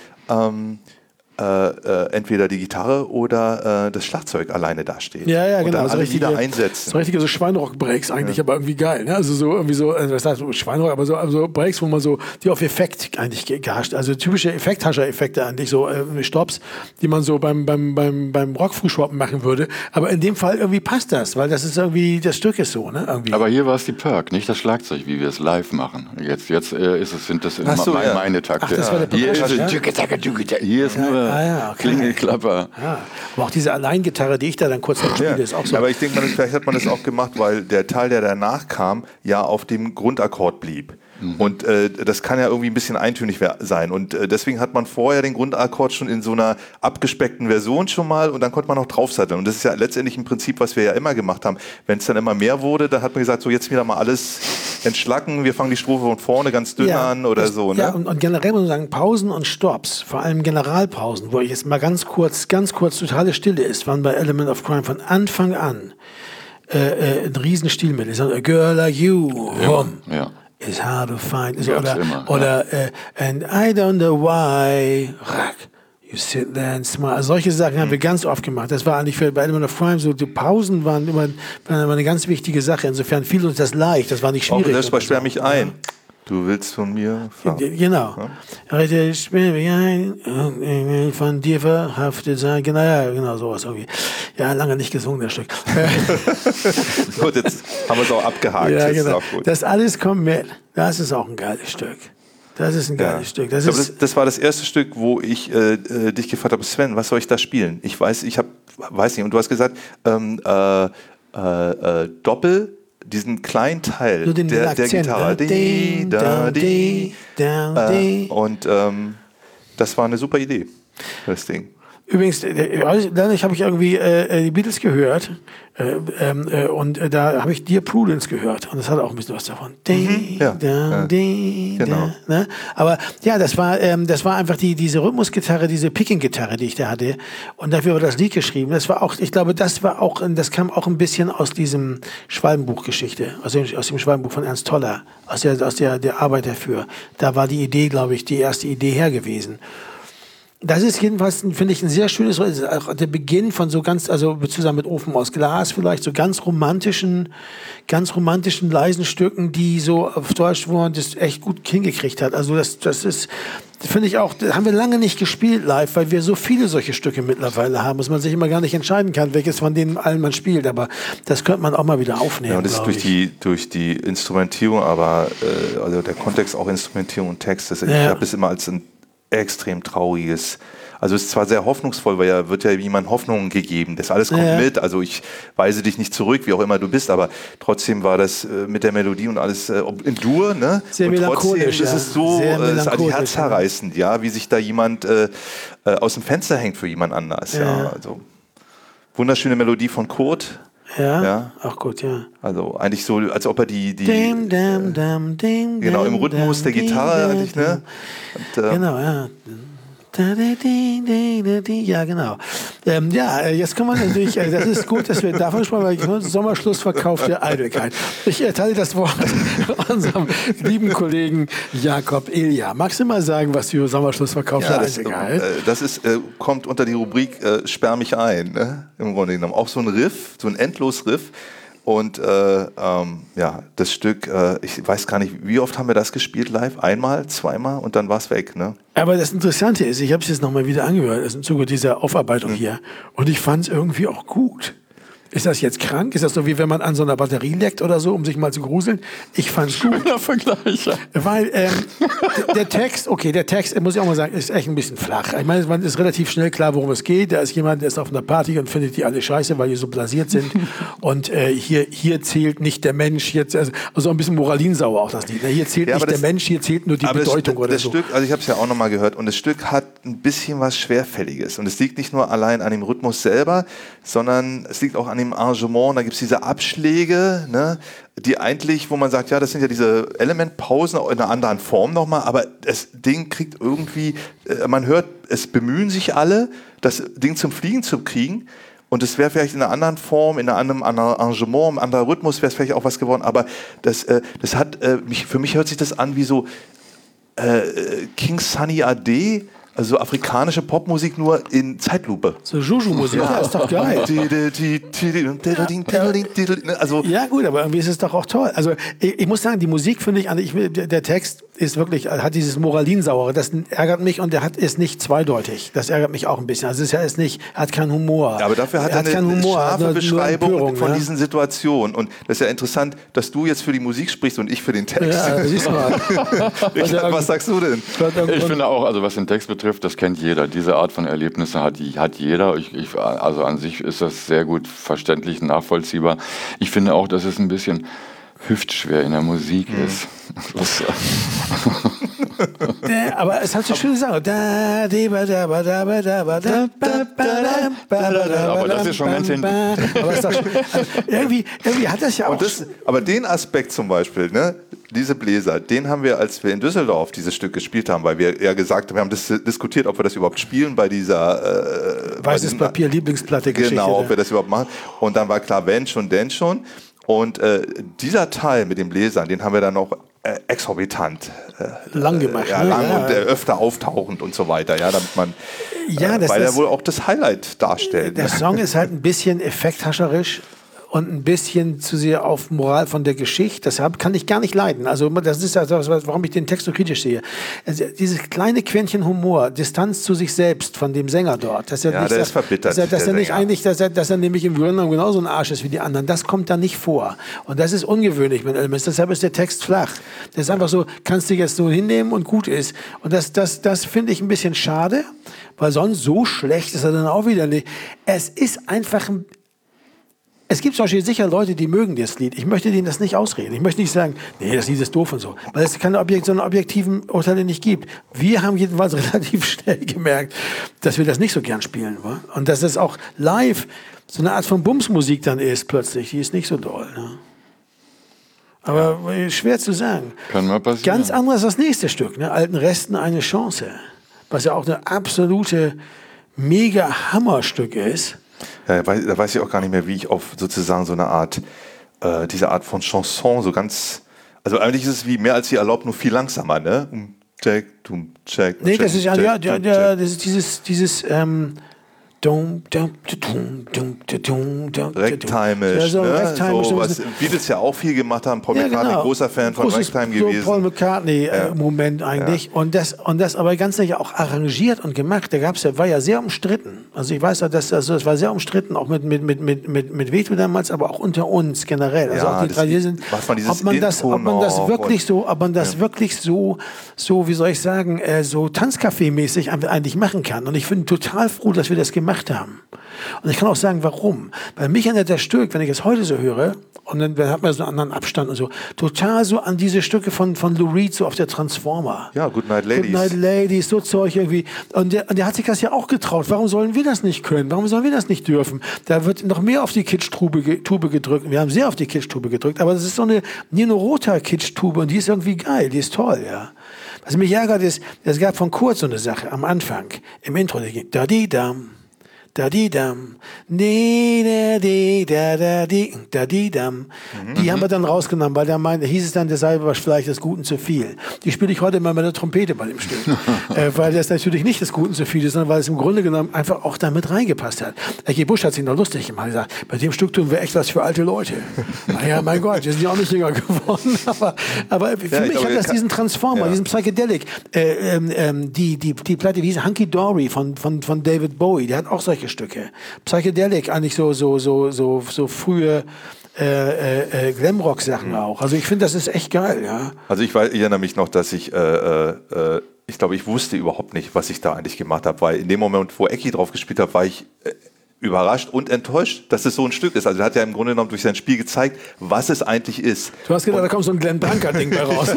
entweder die Gitarre oder das Schlagzeug alleine dasteht. Ja, und genau. dann alle Lieder einsetzen. So richtige so Schweinrock-Breaks eigentlich, aber irgendwie geil. Ne? Also so irgendwie so, das heißt Schweinrock, aber so Breaks, wo man so, die auf Effekt eigentlich gehascht, also typische Effekthascher-Effekte eigentlich, so Stops, die man so beim Rockfrühschwappen machen würde. Aber in dem Fall irgendwie passt das, weil das ist irgendwie, das Stück ist so, ne? Irgendwie. Aber hier war es die Perk, nicht das Schlagzeug, wie wir es live machen. Jetzt sind das meine Takte. Ach, das war der Percussion, hier ist nur Klingelklapper. Ja. Aber auch diese Alleingitarre, die ich da dann kurz spiele, ist auch so. Aber ich denke, vielleicht hat man das auch gemacht, weil der Teil, der danach kam, ja auf dem Grundakkord blieb. Und das kann ja irgendwie ein bisschen eintönig sein. Und deswegen hat man vorher den Grundakkord schon in so einer abgespeckten Version schon mal und dann konnte man noch draufsatteln. Und das ist ja letztendlich im Prinzip, was wir ja immer gemacht haben. Wenn es dann immer mehr wurde, dann hat man gesagt, so jetzt wieder mal alles entschlacken, wir fangen die Strophe von vorne ganz dünn an oder so. Ne? Ja, und generell muss man sagen, Pausen und Stops, vor allem Generalpausen, wo jetzt mal ganz kurz totale Stille ist, waren bei Element of Crime von Anfang an ein Riesenstil mit. A girl like you, ja. It's hard to find. Oder and I don't know why. You sit there and smile. Also solche Sachen haben wir ganz oft gemacht. Das war eigentlich bei Element of Crime so, die Pausen waren immer eine ganz wichtige Sache. Insofern fiel uns das leicht. Das war nicht schwierig. Auch das bei Sperr mich ein. Du willst von mir fahren. Genau. Heute sperr mich ein, von dir verhaftet sein. Genau sowas irgendwie. Ja, lange nicht gesungen, das Stück. Gut, jetzt haben wir es auch abgehakt. Ja, das genau. ist auch gut. Das alles kommt mit. Das ist auch ein geiles Stück. Das ist ein geiles Stück. Das war das erste Stück, wo ich dich gefragt habe, Sven, was soll ich da spielen? Ich weiß nicht. Und du hast gesagt, Doppel, diesen kleinen Teil so der Gitarre. Und das war eine super Idee, das Ding. Übrigens, dadurch habe ich irgendwie die Beatles gehört und da habe ich Dear Prudence gehört und das hat auch ein bisschen was davon. Genau. Ne? Aber ja, das war einfach diese Rhythmusgitarre, diese Picking-Gitarre, die ich da hatte und dafür war das Lied geschrieben. Das war auch, ich glaube, das kam auch ein bisschen aus diesem Schwalbenbuch-Geschichte, aus dem Schwalbenbuch von Ernst Toller, aus der Arbeit dafür. Da war die Idee, glaube ich, die erste Idee her gewesen. Das ist jedenfalls, finde ich, ein sehr schönes, auch der Beginn von so zusammen mit Ofen aus Glas vielleicht, so ganz romantischen leisen Stücken, die so auf Deutsch, wo man das echt gut hingekriegt hat. Also das ist, finde ich auch, das haben wir lange nicht gespielt live, weil wir so viele solche Stücke mittlerweile haben, dass man sich immer gar nicht entscheiden kann, welches von denen allen man spielt. Aber das könnte man auch mal wieder aufnehmen. Ja, und das ist durch die Instrumentierung, aber also der Kontext auch Instrumentierung und Text. Ich habe es immer als ein extrem trauriges, also es ist zwar sehr hoffnungsvoll, weil ja wird ja jemand Hoffnung gegeben, das alles kommt mit, also ich weise dich nicht zurück, wie auch immer du bist, aber trotzdem war das mit der Melodie und alles in Dur, ne? Sehr und melancholisch, trotzdem ist es so herzzerreißend, ja, wie sich da jemand aus dem Fenster hängt für jemand anders, ja, also wunderschöne Melodie von Kurt. Ja, auch gut, ja. Also eigentlich so, als ob er genau, im Rhythmus der Gitarre eigentlich, ne? Und, genau, ja. Ja, genau. Jetzt kann man natürlich, das ist gut, dass wir davon sprechen, weil Sommerschlussverkauf der Eitelkeit. Ich erteile das Wort unserem lieben Kollegen Jakob Ilja. Magst du mal sagen, was für Sommerschlussverkauf der Eitelkeit? Das ist, kommt unter die Rubrik Sperr mich ein, ne? Im Grunde genommen. Auch so ein Riff, so ein Endlos-Riff. Und das Stück, ich weiß gar nicht, wie oft haben wir das gespielt live? Einmal, zweimal und dann war es weg. Ne? Aber das Interessante ist, ich habe es jetzt nochmal wieder angehört, im Zuge dieser Aufarbeitung hier, und ich fand es irgendwie auch gut. Ist das jetzt krank? Ist das so, wie wenn man an so einer Batterie leckt oder so, um sich mal zu gruseln? Ich fand's gut. Schöner Vergleich. Weil der Text, muss ich auch mal sagen, ist echt ein bisschen flach. Ich meine, man ist relativ schnell klar, worum es geht. Da ist jemand, der ist auf einer Party und findet die alle scheiße, weil die so blasiert sind. Und hier zählt nicht der Mensch. Also ein bisschen moralinsauer auch das Lied. Hier zählt nicht der Mensch, hier zählt nur die Bedeutung oder so. Stück, also ich habe es ja auch nochmal gehört, und das Stück hat ein bisschen was Schwerfälliges. Und es liegt nicht nur allein an dem Rhythmus selber, sondern es liegt auch an dem Arrangement. Da gibt es diese Abschläge, ne, die eigentlich, wo man sagt, ja, das sind ja diese Elementpausen in einer anderen Form nochmal, aber das Ding kriegt irgendwie, man hört, es bemühen sich alle, das Ding zum Fliegen zu kriegen, und es wäre vielleicht in einer anderen Form, in einem anderen Arrangement, im anderen Rhythmus wäre es vielleicht auch was geworden, aber das hat, für mich hört sich das an wie so King Sunny Ade, also afrikanische Popmusik nur in Zeitlupe. So Juju-Musik, ja, ist doch geil. Also ja gut, aber irgendwie ist es doch auch toll. Also ich muss sagen, die Musik finde ich, der Text ist wirklich, hat dieses Moralinsauere, das ärgert mich, und ist nicht zweideutig. Das ärgert mich auch ein bisschen. Also er hat keinen Humor. Ja, aber dafür hat er eine scharfe Beschreibung von diesen Situationen. Und das ist ja interessant, dass du jetzt für die Musik sprichst und ich für den Text. Ja, siehst du mal. Richard, was sagst du denn? Ich finde auch, also was den Text betrifft, das kennt jeder. Diese Art von Erlebnisse hat jeder. Also an sich ist das sehr gut verständlich, nachvollziehbar. Ich finde auch, dass es ein bisschen hüftschwer in der Musik ist. Aber es hat so schöne Sachen. Aber das ist schon ganz hinten. Irgendwie hat das ja auch... Aber den Aspekt zum Beispiel, ne, diese Bläser, den haben wir, als wir in Düsseldorf dieses Stück gespielt haben, weil wir ja gesagt haben, wir haben diskutiert, ob wir das überhaupt spielen bei dieser... Weißes Papier, Lieblingsplatte-Geschichte. Genau, ob wir das überhaupt machen. Und dann war klar, wenn schon, denn schon. Und dieser Teil mit den Bläsern, den haben wir dann noch exorbitant lang gemacht. Und öfter auftauchend und so weiter, ja, damit man, weil er wohl auch das Highlight darstellt. Der Song ist halt ein bisschen effekthascherisch und ein bisschen zu sehr auf Moral von der Geschichte. Deshalb kann ich gar nicht leiden. Also das ist das, warum ich den Text so kritisch sehe. Also dieses kleine Quäntchen Humor, Distanz zu sich selbst von dem Sänger dort. Dass er ja, nicht, der ist verbittert. Dass er nämlich im Grunde genommen genauso ein Arsch ist wie die anderen. Das kommt da nicht vor. Und das ist ungewöhnlich mit Elements. Deshalb ist der Text flach. Das ist einfach so, kannst du jetzt so hinnehmen und gut ist. Und das finde ich ein bisschen schade, weil sonst so schlecht ist er dann auch wieder nicht. Es ist einfach ein... Es gibt zum Beispiel sicher Leute, die mögen das Lied. Ich möchte denen das nicht ausreden. Ich möchte nicht sagen, nee, das Lied ist doof und so. Weil es keine so eine objektiven Urteile nicht gibt. Wir haben jedenfalls relativ schnell gemerkt, dass wir das nicht so gern spielen. Wa? Und dass es auch live so eine Art von Bumsmusik dann ist plötzlich. Die ist nicht so doll. Ne? Aber schwer zu sagen. Kann mal passieren. Ganz anderes das nächste Stück. Ne? Alten Resten eine Chance. Was ja auch eine absolute Mega-Hammerstück ist. Ja, da weiß ich auch gar nicht mehr, wie ich auf sozusagen so eine Art, diese Art von Chanson so ganz, also eigentlich ist es wie mehr als die erlaubt, nur viel langsamer, ne? Check. Nee, das ist das ist dieses Ragtime-isch, so, ne? So, was Beatles ja auch viel gemacht haben. Paul McCartney, großer Fan von Ragtime gewesen. So Paul McCartney-Moment eigentlich. Ja. Und das aber ganz sicher auch arrangiert und gemacht. War ja sehr umstritten. Also ich weiß, das war sehr umstritten, auch mit Veto damals, aber auch unter uns generell. Also auch die Traditionen, ob man das wirklich so, wie soll ich sagen, so Tanzcafé-mäßig eigentlich machen kann. Und ich bin total froh, dass wir das gemacht haben. Und ich kann auch sagen, warum. Weil mich erinnert das Stück, wenn ich es heute so höre, und dann hat man so einen anderen Abstand und so, total so an diese Stücke von Lou Reed, so auf der Transformer. Ja, Goodnight Ladies. Goodnight Ladies, so Zeug irgendwie. Und der hat sich das ja auch getraut. Warum sollen wir das nicht können? Warum sollen wir das nicht dürfen? Da wird noch mehr auf die Kitsch-Tube gedrückt. Wir haben sehr auf die Kitsch-Tube gedrückt, aber das ist so eine Nino Rota Kitsch-Tube und die ist irgendwie geil, die ist toll, ja. Was mich ärgert ist, es gab von Kurt so eine Sache am Anfang, im Intro, die ging da-di-dam, da-di-dam, da-di-dam. Die haben wir dann rausgenommen, weil da hieß es dann, der sei vielleicht des Guten zu viel. Die spiele ich heute immer mit der Trompete bei dem Stück. Weil das natürlich nicht des Guten zu viel ist, sondern weil es im Grunde genommen einfach auch damit reingepasst hat. Ecki Busch hat sich noch lustig gemacht. Er gesagt, bei dem Stück tun wir echt was für alte Leute. Naja, mein Gott, wir sind ja auch nicht jünger geworden. Aber für mich hat das diesen Transformer, diesen Psychedelic, die Platte, wie hieß Hunky Dory von David Bowie, der hat auch solche Stücke. Psychedelic, eigentlich so frühe Glamrock-Sachen auch. Also ich finde, das ist echt geil, ja. Also ich erinnere mich noch, dass ich glaube, ich wusste überhaupt nicht, was ich da eigentlich gemacht habe, weil in dem Moment, wo Ecki drauf gespielt hat, war ich überrascht und enttäuscht, dass es so ein Stück ist. Also er hat ja im Grunde genommen durch sein Spiel gezeigt, was es eigentlich ist. Du hast gedacht, da kommt so ein Glenn Branca-Ding bei raus.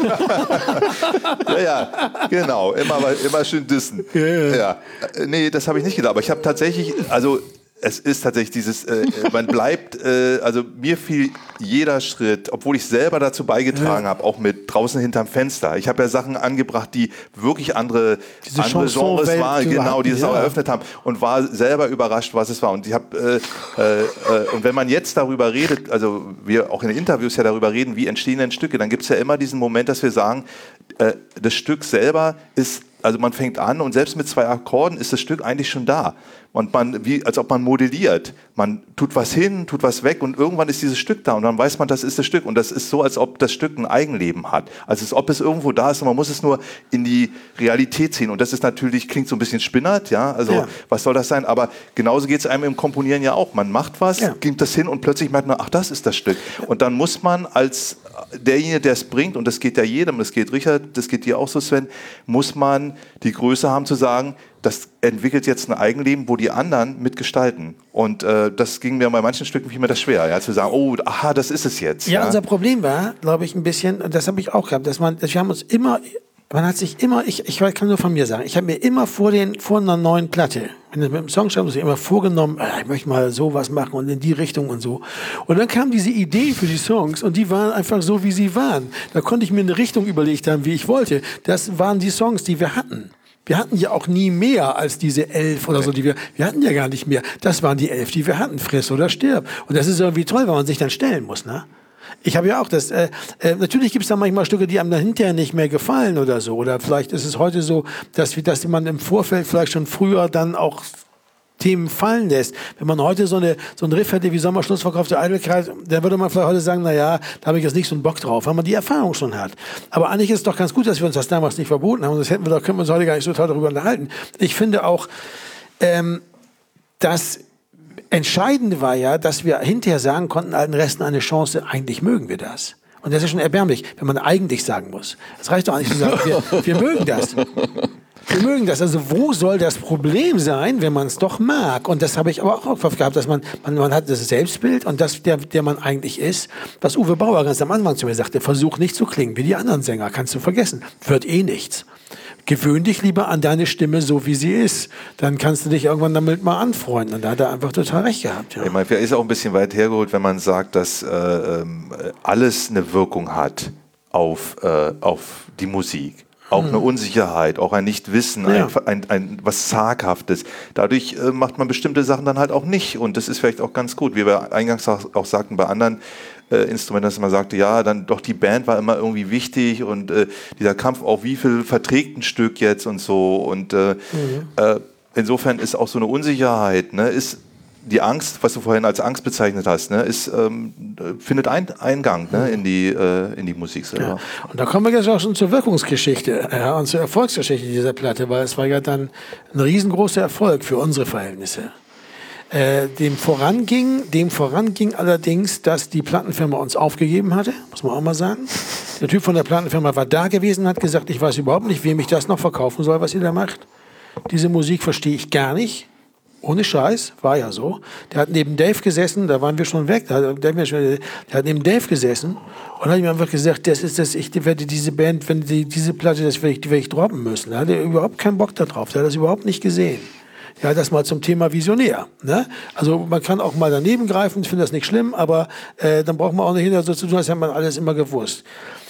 Ja, genau. Immer schön dissen. Ja. Nee, das habe ich nicht gedacht. Aber ich habe tatsächlich, also es ist tatsächlich dieses, man bleibt, also mir fiel jeder Schritt, obwohl ich selber dazu beigetragen habe, auch mit draußen hinterm Fenster. Ich habe ja Sachen angebracht, die wirklich andere Genres waren, genau, die es auch eröffnet haben und war selber überrascht, was es war. Und ich habe, und wenn man jetzt darüber redet, also wir auch in den Interviews ja darüber reden, wie entstehen denn Stücke, dann gibt es ja immer diesen Moment, dass wir sagen, das Stück selber ist, also man fängt an und selbst mit 2 Akkorden ist das Stück eigentlich schon da. Und als ob man modelliert. Man tut was hin, tut was weg und irgendwann ist dieses Stück da und dann weiß man, das ist das Stück. Und das ist so, als ob das Stück ein Eigenleben hat. Also als ob es irgendwo da ist und man muss es nur in die Realität ziehen. Und das ist natürlich, klingt so ein bisschen spinnert, ja. Also was soll das sein? Aber genauso geht es einem im Komponieren ja auch. Man macht was, gibt das hin und plötzlich merkt man, ach, das ist das Stück. Und dann muss man als derjenige, der es bringt, und das geht ja jedem, das geht Richard, das geht dir auch so, Sven, muss man die Größe haben zu sagen, das entwickelt jetzt ein Eigenleben, wo die anderen mitgestalten. Und das ging mir bei manchen Stücken viel mehr das schwer, ja, zu sagen, oh, aha, das ist es jetzt. Ja, unser Problem war, glaube ich, ein bisschen, und das habe ich auch gehabt, wir haben uns immer, man hat sich immer, ich kann nur von mir sagen, ich habe mir immer vor einer neuen Platte, mit dem Songschreiben, muss ich immer vorgenommen, ich möchte mal sowas machen und in die Richtung und so. Und dann kam diese Idee für die Songs und die waren einfach so, wie sie waren. Da konnte ich mir eine Richtung überlegt haben, wie ich wollte. Das waren die Songs, die wir hatten. Wir hatten ja auch nie mehr als diese 11 oder so, wir hatten ja gar nicht mehr. Das waren die 11, die wir hatten, friss oder stirb. Und das ist irgendwie toll, weil man sich dann stellen muss, ne? Ich habe ja auch das, natürlich gibt es da manchmal Stücke, die einem dann hinterher nicht mehr gefallen oder so. Oder vielleicht ist es heute so, dass man im Vorfeld vielleicht schon früher dann auch Themen fallen lässt. Wenn man heute so ein Riff hätte wie Sommerschlussverkauf der Eitelkeit, dann würde man vielleicht heute sagen, naja, da habe ich jetzt nicht so einen Bock drauf, weil man die Erfahrung schon hat. Aber eigentlich ist es doch ganz gut, dass wir uns das damals nicht verboten haben. Das können wir uns heute gar nicht so toll darüber unterhalten. Ich finde auch, das Entscheidende war ja, dass wir hinterher sagen konnten, allen Resten eine Chance, eigentlich mögen wir das. Und das ist schon erbärmlich, wenn man eigentlich sagen muss. Es reicht doch nicht zu sagen, wir mögen das. Wir mögen das. Also wo soll das Problem sein, wenn man es doch mag? Und das habe ich aber auch oft gehabt, dass man hat das Selbstbild und das, der man eigentlich ist. Was Uwe Bauer ganz am Anfang zu mir sagte, versuch nicht zu klingen wie die anderen Sänger, kannst du vergessen. Wird eh nichts. Gewöhn dich lieber an deine Stimme so, wie sie ist. Dann kannst du dich irgendwann damit mal anfreunden. Und da hat er einfach total recht gehabt. Ja. Ich meine, er ist auch ein bisschen weit hergeholt, wenn man sagt, dass alles eine Wirkung hat auf die Musik. Auch eine Unsicherheit, auch ein Nichtwissen, ein was Zaghaftes. Dadurch macht man bestimmte Sachen dann halt auch nicht. Und das ist vielleicht auch ganz gut. Wie wir eingangs auch sagten, bei anderen Instrumenten, dass man sagte, ja, dann doch die Band war immer irgendwie wichtig und dieser Kampf auch, wie viel verträgt ein Stück jetzt und so. Und insofern ist auch so eine Unsicherheit, ne, ist die Angst, was du vorhin als Angst bezeichnet hast, ne, findet Eingang, ne, in die Musik selber. Ja. Und da kommen wir jetzt auch schon zur Wirkungsgeschichte und zur Erfolgsgeschichte dieser Platte, weil es war ja dann ein riesengroßer Erfolg für unsere Verhältnisse. Dem voranging allerdings, dass die Plattenfirma uns aufgegeben hatte, muss man auch mal sagen. Der Typ von der Plattenfirma war da gewesen und hat gesagt, ich weiß überhaupt nicht, wem ich das noch verkaufen soll, was ihr da macht. Diese Musik verstehe ich gar nicht. Ohne Scheiß, war ja so. Der hat neben Dave gesessen, da waren wir schon weg, der hat neben Dave gesessen und hat ihm einfach gesagt, ich werde diese Band, wenn diese Platte, die werde ich droppen müssen. Da hat er überhaupt keinen Bock darauf, der hat das überhaupt nicht gesehen. Ja, das mal zum Thema Visionär. Ne? Also man kann auch mal daneben greifen, ich finde das nicht schlimm, aber dann braucht man auch nicht hinter so zu tun, als hätte man alles immer gewusst.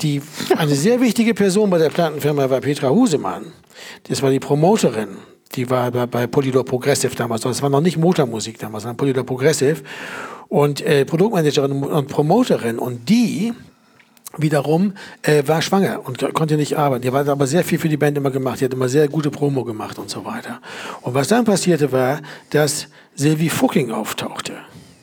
eine sehr wichtige Person bei der Plattenfirma war Petra Husemann. Das war die Promoterin. Die war bei Polydor Progressive damals. Das war noch nicht Motormusik damals, sondern Polydor Progressive. Und Produktmanagerin und Promoterin. Und die wiederum war schwanger und konnte nicht arbeiten. Die hat aber sehr viel für die Band immer gemacht. Die hat immer sehr gute Promo gemacht und so weiter. Und was dann passierte war, dass Sylvie Fucking auftauchte.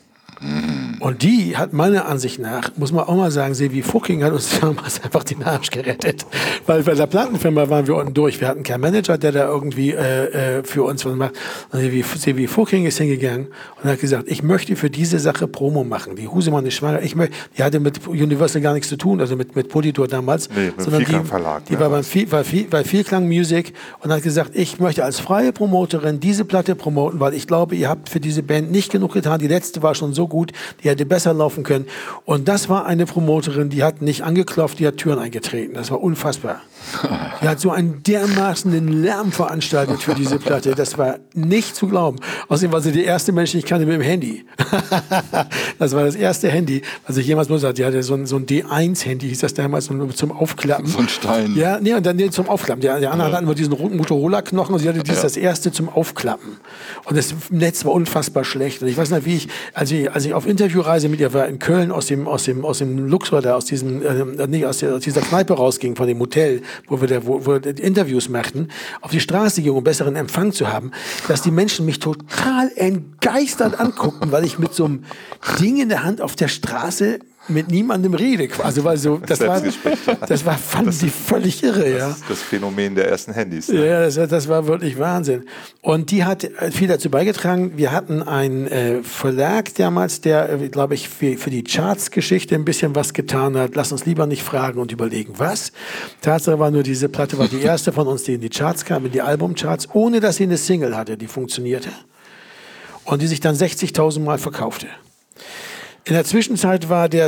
Und die hat meiner Ansicht nach, muss man auch mal sagen, Sylvie Fucking hat uns damals einfach den Arsch gerettet. Weil bei der Plattenfirma waren wir unten durch. Wir hatten keinen Manager, der da irgendwie für uns was macht. Und Sylvie Fucking ist hingegangen und hat gesagt, ich möchte für diese Sache Promo machen. Die Husemann ist schwanger. Die hatte mit Universal gar nichts zu tun, also mit Polydor damals. Nee, mit sondern Vielklang Verlag. Die war bei Vielklang Music und hat gesagt, ich möchte als freie Promoterin diese Platte promoten, weil ich glaube, ihr habt für diese Band nicht genug getan. Die letzte war schon so gut, die hätte besser laufen können. Und das war eine Promoterin, die hat nicht angeklopft, die hat Türen eingetreten. Das war unfassbar. Die hat so einen dermaßen Lärm veranstaltet für diese Platte. Das war nicht zu glauben. Außerdem war sie die erste Mensch, die ich kannte mit dem Handy. Das war das erste Handy, was ich jemals benutzt habe. Die hatte so ein D1-Handy, hieß das damals, zum Aufklappen. So ein Stein. Ja, nee, und dann zum Aufklappen. Die anderen hatten nur diesen Motorola-Knochen und sie hatte das erste zum Aufklappen. Und das Netz war unfassbar schlecht. Und ich weiß nicht, wie als ich auf Interviewreise mit ihr war in Köln aus dem Luxor da, aus dieser Kneipe rausging, von dem Hotel, wo wir die Interviews machten, auf die Straße ging, um besseren Empfang zu haben, dass die Menschen mich total entgeistert anguckten, weil ich mit so einem Ding in der Hand auf der Straße mit niemandem rede. Also, fanden die völlig irre. Ja. Das Phänomen der ersten Handys. Ne? Ja, das war wirklich Wahnsinn. Und die hat viel dazu beigetragen. Wir hatten einen Verlag damals, der, glaube ich, für die Charts-Geschichte ein bisschen was getan hat. Lass uns lieber nicht fragen und überlegen, was. Tatsache war nur, diese Platte war die erste von uns, die in die Charts kam, in die Albumcharts, ohne dass sie eine Single hatte, die funktionierte. Und die sich dann 60.000 Mal verkaufte. In der Zwischenzeit war der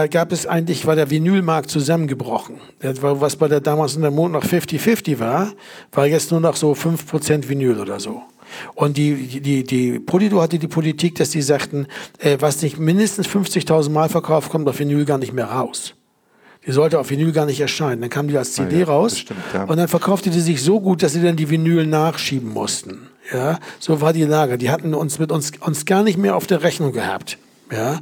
Vinylmarkt zusammengebrochen. Was bei der damals in der Mond noch 50-50 war jetzt nur noch so 5% Vinyl oder so. Und die Polydor hatte die Politik, dass die sagten, was nicht mindestens 50.000 Mal verkauft, kommt auf Vinyl gar nicht mehr raus. Die sollte auf Vinyl gar nicht erscheinen. Dann kam die als CD raus stimmt, ja. Und dann verkaufte die sich so gut, dass sie dann die Vinyl nachschieben mussten. Ja, so war die Lage. Die hatten uns gar nicht mehr auf der Rechnung gehabt. Ja.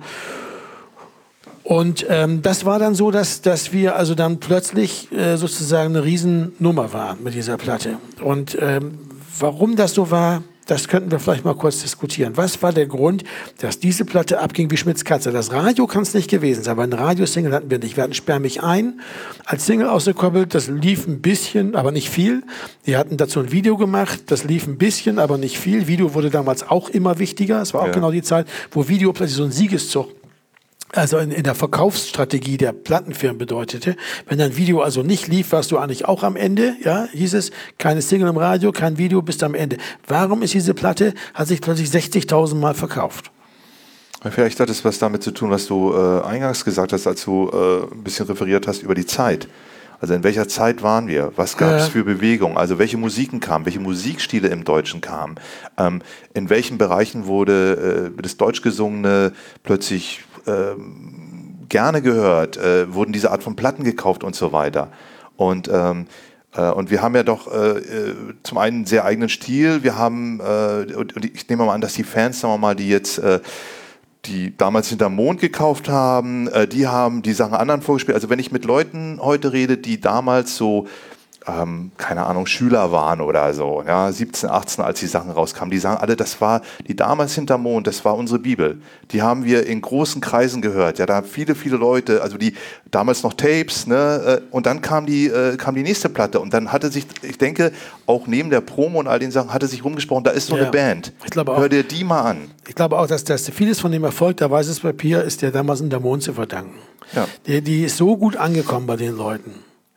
Und das war dann so, dass wir also dann plötzlich sozusagen eine Riesennummer waren mit dieser Platte. Und warum das so war, das könnten wir vielleicht mal kurz diskutieren. Was war der Grund, dass diese Platte abging wie Schmitz Katze? Das Radio kann es nicht gewesen sein, aber eine Radiosingle hatten wir nicht. Wir hatten Sperr mich ein als Single ausgekoppelt, das lief ein bisschen, aber nicht viel. Wir hatten dazu ein Video gemacht, das lief ein bisschen, aber nicht viel. Video wurde damals auch immer wichtiger. Es war auch genau die Zeit, wo Video plötzlich so ein Siegeszug, also in der Verkaufsstrategie der Plattenfirmen bedeutete. Wenn dein Video also nicht lief, warst du eigentlich auch am Ende. Ja, hieß es, keine Single im Radio, kein Video, bist am Ende. Warum ist diese Platte, hat sich plötzlich 60.000 Mal verkauft? Vielleicht hat es was damit zu tun, was du eingangs gesagt hast, als du ein bisschen referiert hast über die Zeit. Also in welcher Zeit waren wir? Was gab es für Bewegungen? Also welche Musiken kamen? Welche Musikstile im Deutschen kamen? In welchen Bereichen wurde das Deutschgesungene plötzlich gerne gehört? Wurden diese Art von Platten gekauft und so weiter? Und wir haben ja doch zum einen einen sehr eigenen Stil. Wir haben, und ich nehme mal an, dass die Fans, sagen wir mal, die jetzt die damals hinterm Mond gekauft haben, die haben die Sachen anderen vorgespielt. Also wenn ich mit Leuten heute rede, die damals so, keine Ahnung, Schüler waren oder so, ja, 17, 18, als die Sachen rauskamen, die sagen alle, das war die damals hinterm Mond, das war unsere Bibel. Die haben wir in großen Kreisen gehört. Ja, da haben viele Leute, also die damals noch Tapes, ne, und dann kam die nächste Platte und dann hatte sich, ich denke, auch neben der Promo und all den Sachen, hatte sich rumgesprochen, da ist so eine Band. Ich glaube auch, hör dir die mal an. Ich glaube auch, dass vieles von dem Erfolg der Weißes Papier ist der damals in der Mond zu verdanken. Ja. Die ist so gut angekommen bei den Leuten.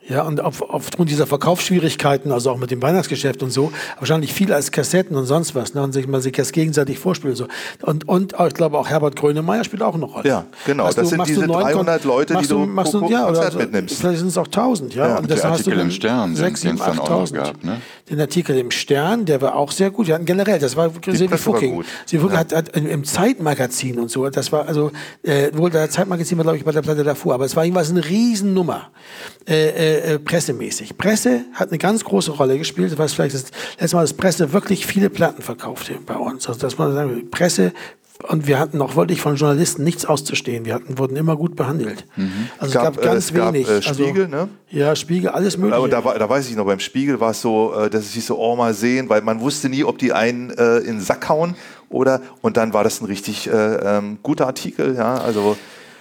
Ja, und aufgrund dieser Verkaufsschwierigkeiten, also auch mit dem Weihnachtsgeschäft und so, wahrscheinlich viel als Kassetten und sonst was, ne, und sich das gegenseitig vorspielt. So. Und ich glaube auch Herbert Grönemeyer spielt auch eine Rolle. Ja, genau. Das sind diese 300 Leute, die du Konzert mitnimmst. Vielleicht sind es auch 1000. Ja. Und der das Artikel im Stern, 6, 7, 8.000. Gab, ne? Den Artikel im Stern, der war auch sehr gut. Wir hatten generell, das war Silvi Fucking. Silvi Fucking hat im Zeitmagazin und so, das war also, wohl der Zeitmagazin war, glaube ich, bei der Platte davor, aber es war irgendwas eine Riesennummer, pressemäßig. Presse hat eine ganz große Rolle gespielt. Das war vielleicht das letzte Mal, dass Presse wirklich viele Platten verkaufte bei uns. Also das muss man sagen, Presse, und wir hatten auch wirklich von Journalisten nichts auszustehen. Wurden immer gut behandelt. Also es gab ganz wenig. Spiegel, ne? Ja, Spiegel, alles mögliche. Aber da weiß ich noch, beim Spiegel war es so, dass es hieß so, oh, mal sehen, weil man wusste nie, ob die einen in den Sack hauen und dann war das ein richtig guter Artikel, ja, also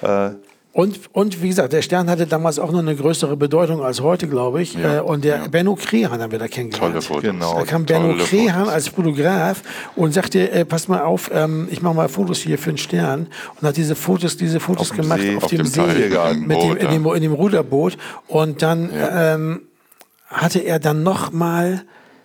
Und wie gesagt, der Stern hatte damals auch noch eine größere Bedeutung als heute, glaube ich. Ja, und der Benno Krehan haben wir da kennengelernt. Tolle Fotos. Genau. Da kam Benno Krehan als Fotograf und sagte, pass mal auf, ich mache mal Fotos hier für den Stern. Und hat diese Fotos gemacht auf dem See, in dem Ruderboot. Und dann hatte er dann noch mal...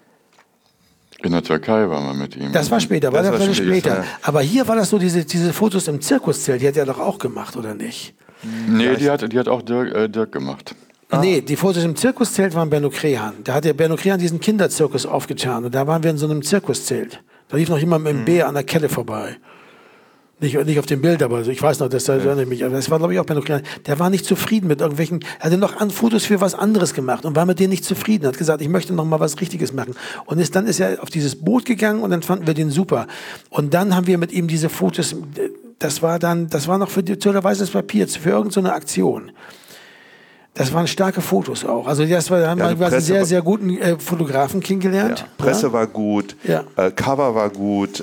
In der Türkei waren wir mit ihm. Das war später, das war später. Ja. Aber hier war das so, diese Fotos im Zirkuszelt, die hat er doch auch gemacht, oder nicht? Nee, die hat auch Dirk gemacht. Nee, die Fotos im Zirkuszelt waren Benno Krehan. Da hat der Benno Krehan diesen Kinderzirkus aufgetan und da waren wir in so einem Zirkuszelt. Da lief noch jemand mit dem Bär an der Kette vorbei. Nicht auf dem Bild, aber ich weiß noch, das erinnert mich. Aber das war, glaube ich, auch Benno Krehan. Der war nicht zufrieden mit irgendwelchen, er hatte noch Fotos für was anderes gemacht und war mit denen nicht zufrieden. Hat gesagt, ich möchte noch mal was Richtiges machen. Und dann ist er auf dieses Boot gegangen und dann fanden wir den super. Und dann haben wir mit ihm diese Fotos, das war noch für weißes Papier, für irgendeine Aktion. Das waren starke Fotos auch. Also da haben wir einen sehr, sehr guten Fotografen kennengelernt. Ja. Presse war gut, Cover war gut,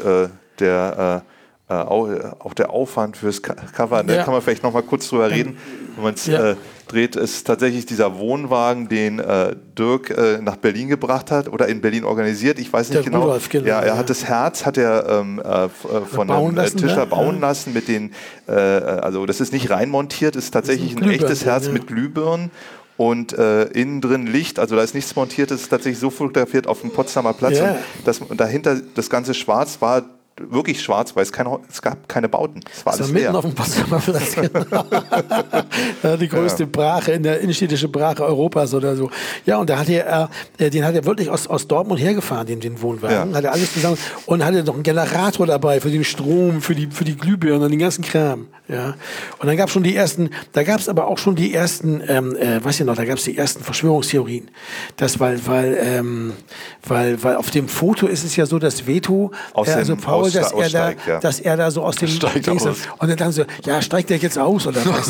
auch der Aufwand fürs Cover, da kann man vielleicht noch mal kurz drüber reden. Wenn man es dreht, ist tatsächlich dieser Wohnwagen, den Dirk nach Berlin gebracht hat oder in Berlin organisiert. Ich weiß nicht genau. Rudolf, genau. Er hat das Herz von einem Tischler bauen lassen mit den, also das ist nicht reinmontiert, ist tatsächlich ein echtes Herz mit Glühbirnen. Und innen drin Licht, also da ist nichts montiert, das ist tatsächlich so fotografiert auf dem Potsdamer Platz. Und dahinter das ganze Schwarz war wirklich schwarz, weil es gab keine Bauten. Es war alles mitten leer. auf dem Potsdamer Platz. Die größte Brache, innenstädtische Brache Europas oder so. Ja, und da hat den hat er wirklich aus Dortmund hergefahren, den Wohnwagen. Hat er alles zusammen und hatte noch einen Generator dabei für den Strom, für die Glühbirnen und den ganzen Kram. Ja. Und dann gab es schon die ersten, weiß ich noch, da gab es die ersten Verschwörungstheorien. Das, weil auf dem Foto ist es ja so, dass Paul, dass er da so aus dem steigt aus. Und dann so, steigt der jetzt aus oder was?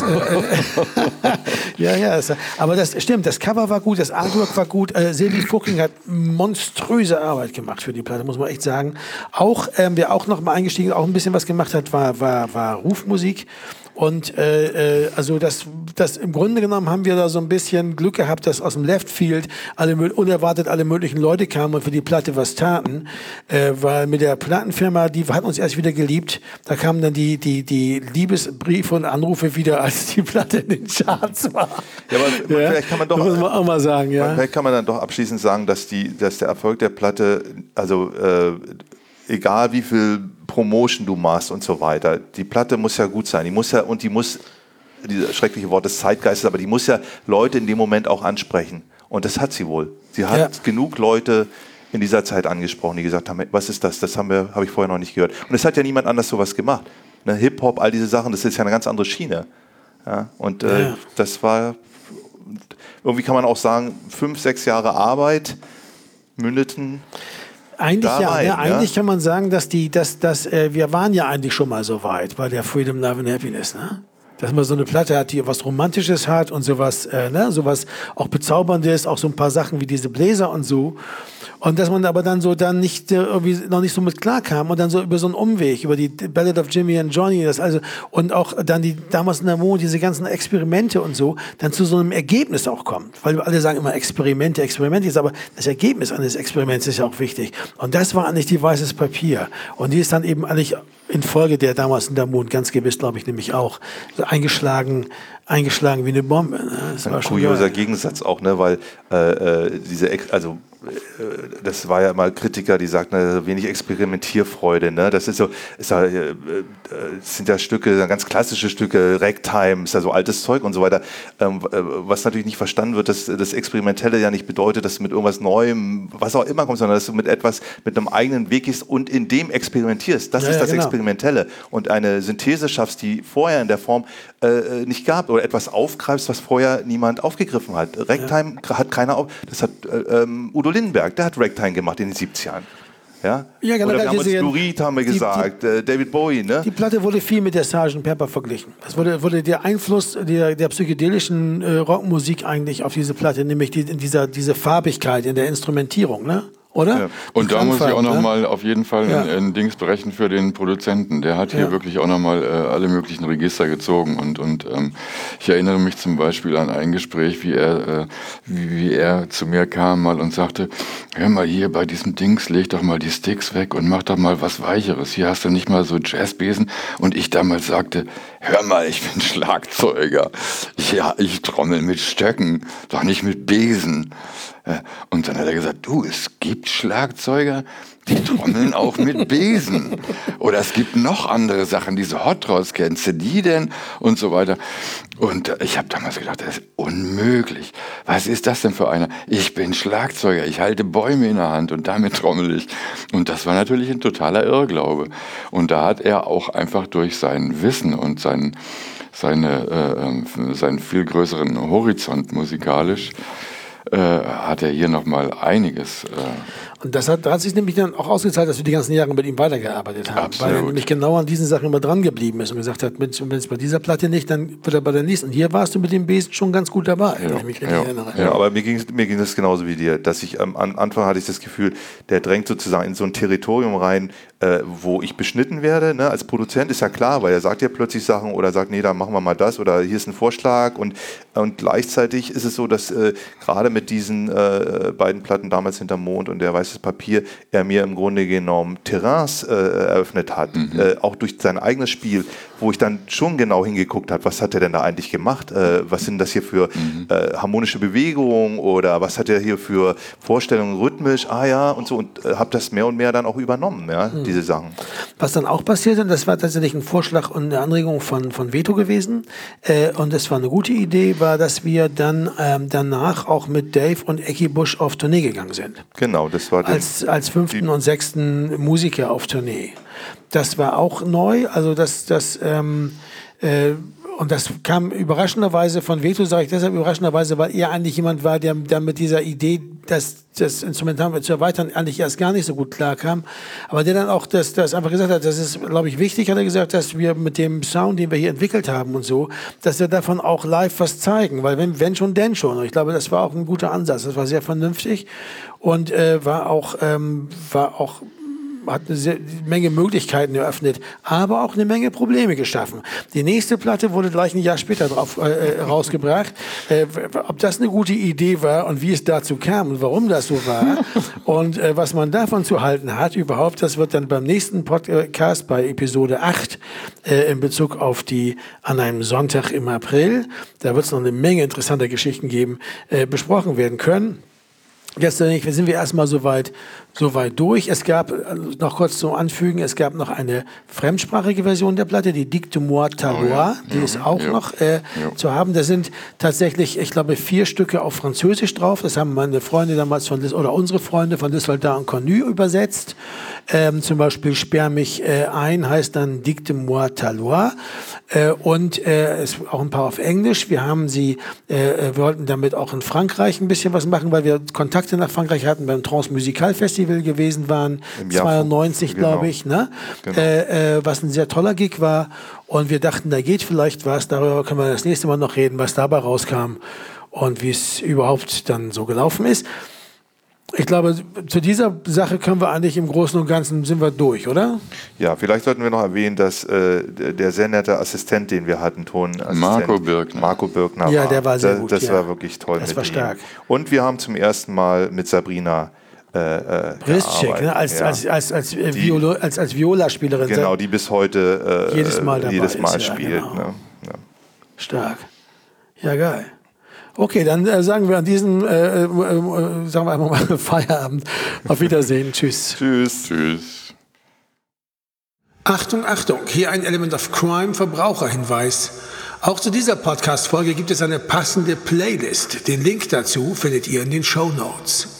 Aber das stimmt, das Cover war gut, das Artwork war gut. Silvi Fucking hat monströse Arbeit gemacht für die Platte, muss man echt sagen. Auch, wer auch noch mal eingestiegen, auch ein bisschen was gemacht hat, war Rufmusik. Und also das im Grunde genommen haben wir da so ein bisschen Glück gehabt, dass aus dem Left Field unerwartet alle möglichen Leute kamen und für die Platte was taten, weil mit der Plattenfirma, die hat uns erst wieder geliebt, da kamen dann die Liebesbriefe und Anrufe wieder, als die Platte in den Charts war. Ja, aber vielleicht kann man doch, das muss man auch mal sagen, vielleicht kann man dann doch abschließend sagen, dass der Erfolg der Platte, also egal wie viel Promotion du machst und so weiter, die Platte muss ja gut sein. Die muss, dieses schreckliche Wort des Zeitgeistes, aber die muss ja Leute in dem Moment auch ansprechen. Und das hat sie wohl. Sie hat genug Leute in dieser Zeit angesprochen, die gesagt haben, was ist das? Das habe ich vorher noch nicht gehört. Und es hat ja niemand anders sowas gemacht. Ne, Hip-Hop, all diese Sachen, das ist ja eine ganz andere Schiene. Ja, und das war, irgendwie kann man auch sagen, 5-6 Jahre Arbeit mündeten. Eigentlich eigentlich kann man sagen, dass wir waren ja eigentlich schon mal so weit bei der Freedom, Love and Happiness, ne? Dass man so eine Platte hat, die was Romantisches hat und sowas, sowas auch Bezauberndes, auch so ein paar Sachen wie diese Bläser und so. Und dass man aber dann nicht irgendwie noch nicht so mit klarkam und dann so über so einen Umweg, über die Ballad of Jimmy and Johnny, und auch dann damals in der Mond, diese ganzen Experimente und so, dann zu so einem Ergebnis auch kommt. Weil alle sagen immer Experimente, aber das Ergebnis eines Experiments ist ja auch wichtig. Und das war eigentlich die weißes Papier. Und die ist dann eben eigentlich in Folge der damals in der Mond ganz gewiss, glaube ich, nämlich auch so eingeschlagen wie eine Bombe. Ne? Das war ein kurioser Gegensatz auch, ne? Weil das war ja mal Kritiker, die sagten, wenig Experimentierfreude. Ne? Das ist so, sind ja Stücke, ganz klassische Stücke, Ragtime, ist ja so altes Zeug und so weiter. Was natürlich nicht verstanden wird, dass das Experimentelle ja nicht bedeutet, dass du mit irgendwas Neuem, was auch immer kommst, sondern dass du mit einem eigenen Weg gehst und in dem experimentierst. Das ist das Experimentelle. Und eine Synthese schaffst, die vorher in der Form nicht gab, oder etwas aufgreifst, was vorher niemand aufgegriffen hat. Ragtime hat keiner das hat Udo Lindenberg, der hat Ragtime gemacht in den 70ern. Ja, genau. Oder damals Lou Reed, haben wir gesagt, David Bowie. Ne? Die Platte wurde viel mit der Sgt. Pepper verglichen. Das wurde der Einfluss der psychedelischen Rockmusik eigentlich auf diese Platte, nämlich diese Farbigkeit in der Instrumentierung, ne? Oder? Ja. Und da muss ich auch nochmal auf jeden Fall ein Dings berechnen für den Produzenten. Der hat hier wirklich auch nochmal alle möglichen Register gezogen. Und ich erinnere mich zum Beispiel an ein Gespräch, wie er zu mir kam mal und sagte, hör mal hier bei diesem Dings, leg doch mal die Sticks weg und mach doch mal was Weicheres. Hier hast du nicht mal so Jazzbesen. Und ich damals sagte, hör mal, ich bin Schlagzeuger. Ich trommel mit Stöcken, doch nicht mit Besen. Und dann hat er gesagt, du, es gibt Schlagzeuger, die trommeln auch mit Besen. Oder es gibt noch andere Sachen, diese Hot Rods, kennst du die denn? Und so weiter. Und ich habe damals gedacht, das ist unmöglich. Was ist das denn für einer? Ich bin Schlagzeuger, ich halte Bäume in der Hand und damit trommel ich. Und das war natürlich ein totaler Irrglaube. Und da hat er auch einfach durch sein Wissen und seinen viel größeren Horizont musikalisch hat er hier nochmal einiges. Und da hat sich nämlich dann auch ausgezahlt, dass wir die ganzen Jahre mit ihm weitergearbeitet haben. Absolut. Weil er nämlich genau an diesen Sachen immer dran geblieben ist und gesagt hat, wenn es bei dieser Platte nicht, dann wird er bei der nächsten. Und hier warst du mit dem Besen schon ganz gut dabei, wenn ich mich richtig erinnere. Ja, aber mir ging das genauso wie dir, dass ich am Anfang hatte ich das Gefühl, der drängt sozusagen in so ein Territorium rein, wo ich beschnitten werde. Ne? Als Produzent ist ja klar, weil er sagt ja plötzlich Sachen oder sagt, nee, dann machen wir mal das oder hier ist ein Vorschlag. Und gleichzeitig ist es so, dass gerade mit diesen beiden Platten, damals Hinterm Mond und der Weißes Papier, er mir im Grunde genommen Terrains eröffnet hat, auch durch sein eigenes Spiel, wo ich dann schon genau hingeguckt habe, was hat er denn da eigentlich gemacht, was sind das hier für harmonische Bewegungen oder was hat er hier für Vorstellungen rhythmisch, und so, und habe das mehr und mehr dann auch übernommen, diese Sachen. Was dann auch passiert, und das war tatsächlich ein Vorschlag und eine Anregung von Veto gewesen, und es war eine gute Idee, war, dass wir dann danach auch mit Dave und Ecki Busch auf Tournee gegangen sind. Genau, das war als 5. und 6. Musiker auf Tournee. Das war auch neu, also und das kam überraschenderweise von Veto, sage ich deshalb überraschenderweise, weil er eigentlich jemand war, der mit dieser Idee, das Instrumental zu erweitern, eigentlich erst gar nicht so gut klarkam. Aber der dann auch das einfach gesagt hat, das ist, glaube ich, wichtig, hat er gesagt, dass wir mit dem Sound, den wir hier entwickelt haben und so, dass wir davon auch live was zeigen. Weil wenn schon, denn schon. Und ich glaube, das war auch ein guter Ansatz. Das war sehr vernünftig und hat eine Menge Möglichkeiten eröffnet, aber auch eine Menge Probleme geschaffen. Die nächste Platte wurde gleich ein Jahr später rausgebracht. Ob das eine gute Idee war und wie es dazu kam und warum das so war und was man davon zu halten hat überhaupt, das wird dann beim nächsten Podcast bei Episode 8 in Bezug auf die an einem Sonntag im April, da wird es noch eine Menge interessanter Geschichten geben, besprochen werden können. Jetzt sind wir erstmal soweit durch. Es gab, noch kurz zum Anfügen, es gab noch eine fremdsprachige Version der Platte, die Dicte-moi ta loi, die ist auch noch zu haben. Da sind tatsächlich, ich glaube, 4 Stücke auf Französisch drauf. Das haben meine Freunde damals oder unsere Freunde von Dissoldat und Connu übersetzt. Zum Beispiel Sperr mich ein heißt dann Dicte-moi ta loi. Und es auch ein paar auf Englisch. Wir wollten damit auch in Frankreich ein bisschen was machen, weil wir Kontakte nach Frankreich hatten, beim Transmusical Festival gewesen waren, 92, glaube ich, ne? Genau. Was ein sehr toller Gig war. Und wir dachten, da geht vielleicht was. Darüber können wir das nächste Mal noch reden, was dabei rauskam und wie es überhaupt dann so gelaufen ist. Ich glaube, zu dieser Sache können wir eigentlich im Großen und Ganzen sind wir durch, oder? Ja, vielleicht sollten wir noch erwähnen, dass der sehr nette Assistent, den wir hatten, Marco Birkner. Ja, der war sehr gut. Das war wirklich toll. Das war stark. Und wir haben zum ersten Mal mit Sabrina Briszczyk, ne? als Viola-Spielerin. Genau, die bis heute jedes Mal spielt. Genau. Ne? Ja. Stark. Ja, geil. Okay, dann sagen wir an diesem, sagen wir einfach mal Feierabend. Auf Wiedersehen. Tschüss. Tschüss. Achtung, Achtung, hier ein Element of Crime Verbraucherhinweis. Auch zu dieser Podcast-Folge gibt es eine passende Playlist. Den Link dazu findet ihr in den Shownotes.